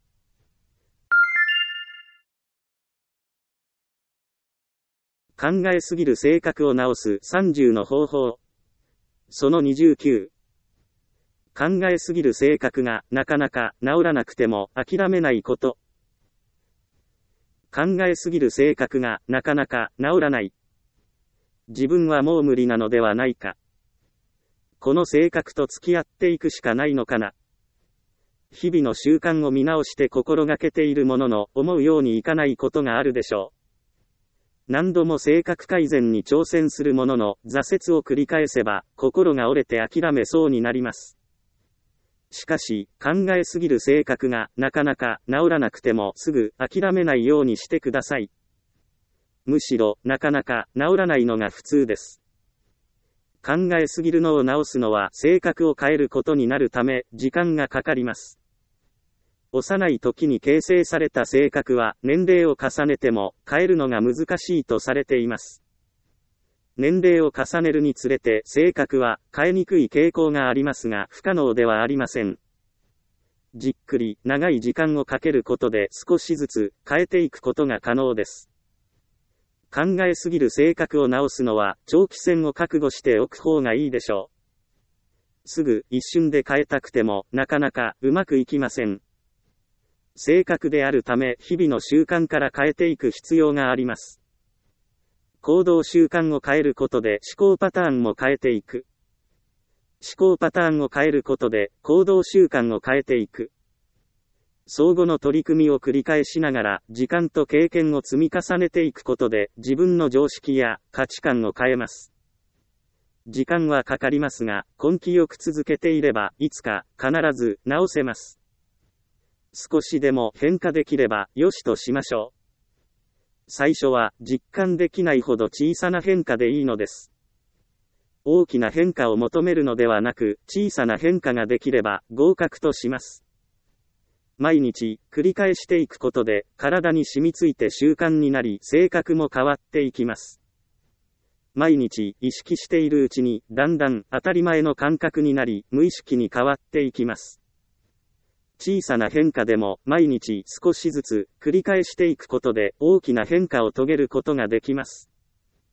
考えすぎる性格を直すさんじゅうの方法。そのにじゅうきゅう。考えすぎる性格がなかなか治らなくても諦めないこと。考えすぎる性格がなかなか治らない。自分はもう無理なのではないか。この性格と付き合っていくしかないのかな。日々の習慣を見直して心がけているものの思うようにいかないことがあるでしょう。何度も性格改善に挑戦するものの挫折を繰り返せば心が折れて諦めそうになります。しかし考えすぎる性格がなかなか治らなくてもすぐ諦めないようにしてください。むしろなかなか治らないのが普通です。考えすぎるのを直すのは性格を変えることになるため時間がかかります。幼い時に形成された性格は年齢を重ねても変えるのが難しいとされています。年齢を重ねるにつれて性格は変えにくい傾向がありますが不可能ではありません。じっくり長い時間をかけることで少しずつ変えていくことが可能です。考えすぎる性格を直すのは長期戦を覚悟しておく方がいいでしょう。すぐ一瞬で変えたくてもなかなかうまくいきません。性格であるため日々の習慣から変えていく必要があります。行動習慣を変えることで思考パターンも変えていく。思考パターンを変えることで行動習慣を変えていく。相互の取り組みを繰り返しながら時間と経験を積み重ねていくことで自分の常識や価値観を変えます。時間はかかりますが根気よく続けていればいつか必ず直せます。少しでも変化できれば良しとしましょう。最初は実感できないほど小さな変化でいいのです。大きな変化を求めるのではなく小さな変化ができれば合格とします。毎日繰り返していくことで体に染みついて習慣になり性格も変わっていきます。毎日意識しているうちにだんだん当たり前の感覚になり無意識に変わっていきます。小さな変化でも毎日少しずつ繰り返していくことで大きな変化を遂げることができます。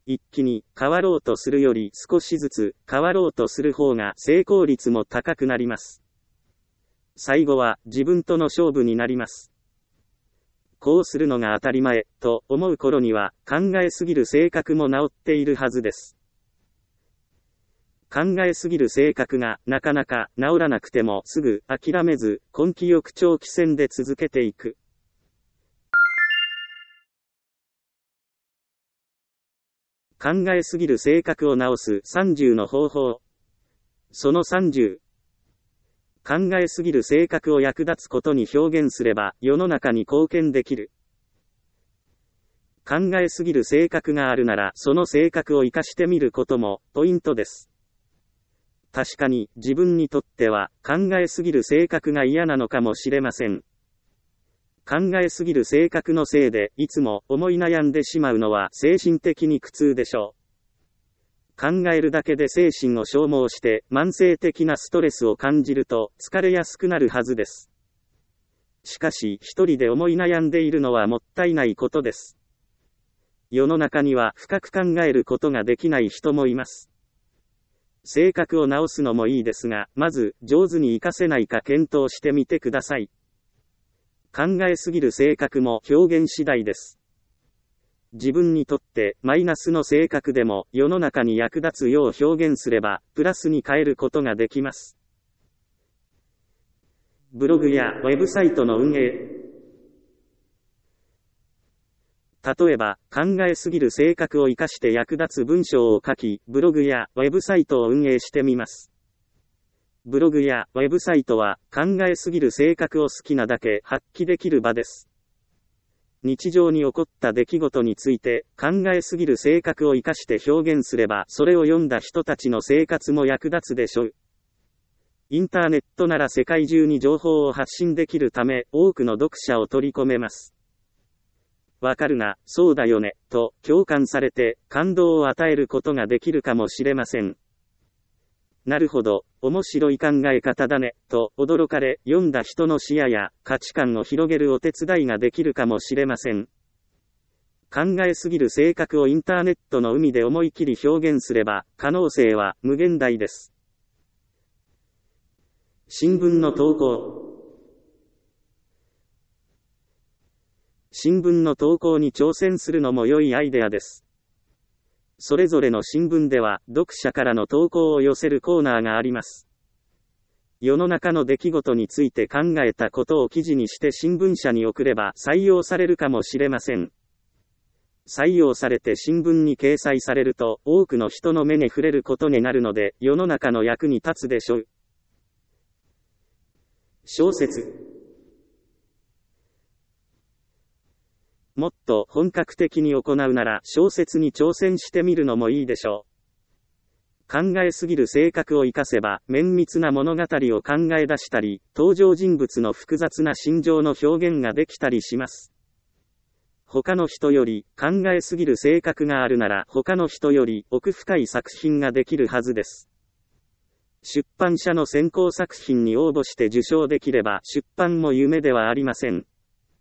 一気に変わろうとするより少しずつ変わろうとする方が成功率も高くなります。最後は自分との勝負になります。こうするのが当たり前と思う頃には考えすぎる性格も治っているはずです。考えすぎる性格がなかなか治らなくてもすぐ諦めず根気よく長期戦で続けていく。考えすぎる性格を直すさんじゅうの方法。そのさんじゅう。考えすぎる性格を役立つことに表現すれば世の中に貢献できる。考えすぎる性格があるならその性格を活かしてみることもポイントです。確かに自分にとっては考えすぎる性格が嫌なのかもしれません。考えすぎる性格のせいでいつも思い悩んでしまうのは精神的に苦痛でしょう。考えるだけで精神を消耗して慢性的なストレスを感じると疲れやすくなるはずです。しかし一人で思い悩んでいるのはもったいないことです。世の中には深く考えることができない人もいます。性格を直すのもいいですが、まず上手に活かせないか検討してみてください。考えすぎる性格も表現次第です。自分にとってマイナスの性格でも世の中に役立つよう表現すればプラスに変えることができます。ブログやウェブサイトの運営。例えば、考えすぎる性格を活かして役立つ文章を書き、ブログやウェブサイトを運営してみます。ブログやウェブサイトは考えすぎる性格を好きなだけ発揮できる場です。日常に起こった出来事について考えすぎる性格を活かして表現すればそれを読んだ人たちの生活も役立つでしょう。インターネットなら世界中に情報を発信できるため多くの読者を取り込めます。わかるな、そうだよね、と共感されて感動を与えることができるかもしれません。なるほど、面白い考え方だね、と驚かれ、読んだ人の視野や価値観を広げるお手伝いができるかもしれません。考えすぎる性格をインターネットの海で思い切り表現すれば、可能性は無限大です。新聞の投稿。新聞の投稿に挑戦するのも良いアイデアです。それぞれの新聞では読者からの投稿を寄せるコーナーがあります。世の中の出来事について考えたことを記事にして新聞社に送れば採用されるかもしれません。採用されて新聞に掲載されると多くの人の目に触れることになるので世の中の役に立つでしょう。小説。もっと本格的に行うなら小説に挑戦してみるのもいいでしょう。考えすぎる性格を活かせば綿密な物語を考え出したり、登場人物の複雑な心情の表現ができたりします。他の人より考えすぎる性格があるなら他の人より奥深い作品ができるはずです。出版社の選考作品に応募して受賞できれば出版も夢ではありません。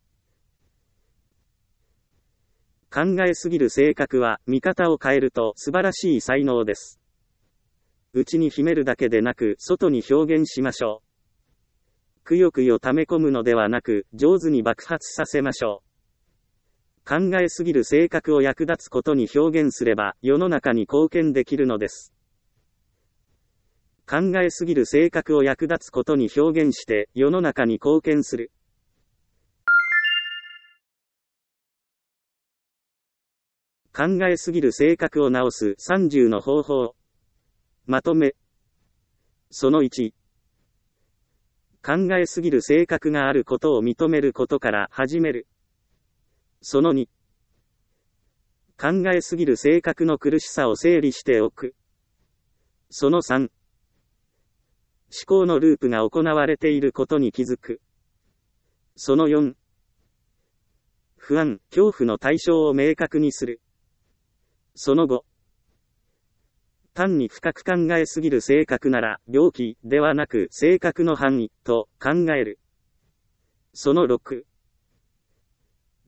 考えすぎる性格は見方を変えると素晴らしい才能です。内に秘めるだけでなく外に表現しましょう。くよくよ溜め込むのではなく上手に爆発させましょう。考えすぎる性格を役立つことに表現すれば世の中に貢献できるのです。考えすぎる性格を役立つことに表現して世の中に貢献する。考えすぎる性格を直すさんじゅうの方法。まとめ。そのいち。考えすぎる性格があることを認めることから始める。そのに。考えすぎる性格の苦しさを整理しておく。そのさん。思考のループが行われていることに気づく。そのよん。不安、恐怖の対象を明確にする。そのご。単に深く考えすぎる性格なら、病気ではなく性格の範囲と考える。そのろく。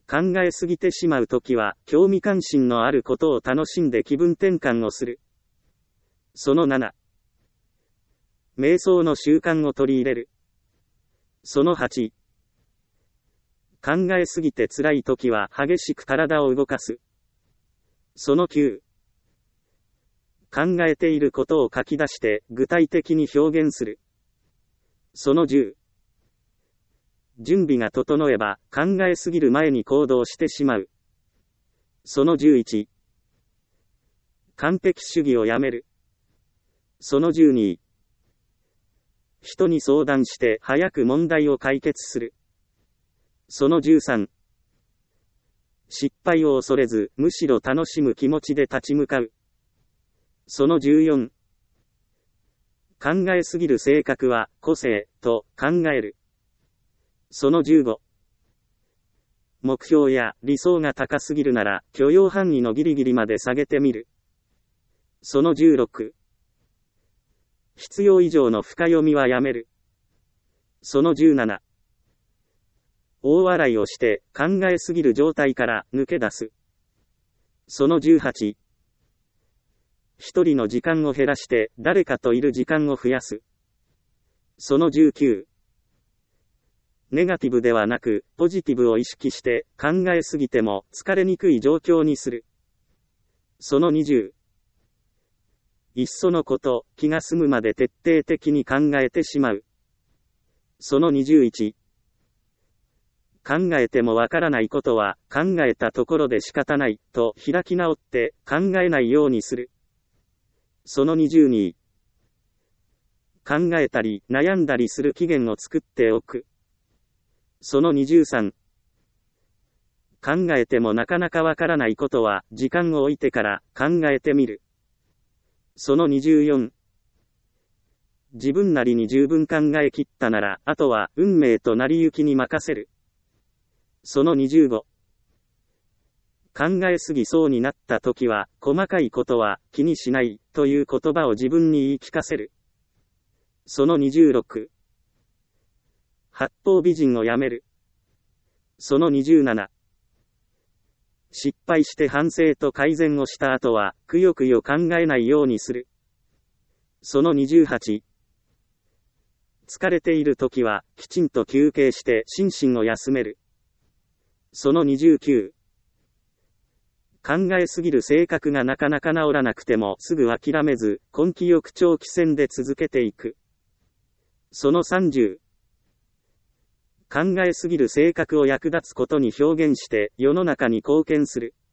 考えすぎてしまうときは、興味関心のあることを楽しんで気分転換をする。そのなな、瞑想の習慣を取り入れる。そのはち、考えすぎて辛いときは激しく体を動かす。そのきゅう、考えていることを書き出して具体的に表現する。そのじゅう、準備が整えば考えすぎる前に行動してしまう。そのじゅういち、完璧主義をやめる。そのじゅうに、人に相談して早く問題を解決する。そのじゅうさん、失敗を恐れずむしろ楽しむ気持ちで立ち向かう。そのじゅうよん、考えすぎる性格は個性と考える。そのじゅうご、目標や理想が高すぎるなら許容範囲のギリギリまで下げてみる。そのじゅうろく、必要以上の深読みはやめる。そのじゅうなな、大笑いをして考えすぎる状態から抜け出す。そのじゅうはち、一人の時間を減らして誰かといる時間を増やす。そのじゅうきゅう、ネガティブではなくポジティブを意識して考えすぎても疲れにくい状況にする。そのにじゅう、いっそのこと気が済むまで徹底的に考えてしまう。そのにじゅういち、考えてもわからないことは考えたところで仕方ないと開き直って考えないようにする。そのにじゅうに、考えたり悩んだりする期限を作っておく。そのにじゅうさん、考えてもなかなかわからないことは時間を置いてから考えてみる。そのにじゅうよん、自分なりに十分考えきったならあとは運命と成り行きに任せる。そのにじゅうご、考えすぎそうになった時は細かいことは気にしないという言葉を自分に言い聞かせる。そのにじゅうろく、八方美人をやめる。そのにじゅうなな、失敗して反省と改善をした後はくよくよ考えないようにする。そのにじゅうはち、疲れている時はきちんと休憩して心身を休める。そのにじゅうきゅう、考えすぎる性格がなかなか治らなくてもすぐ諦めず根気よく長期戦で続けていく。そのさんじゅう、考えすぎる性格を役立つことに表現して世の中に貢献する。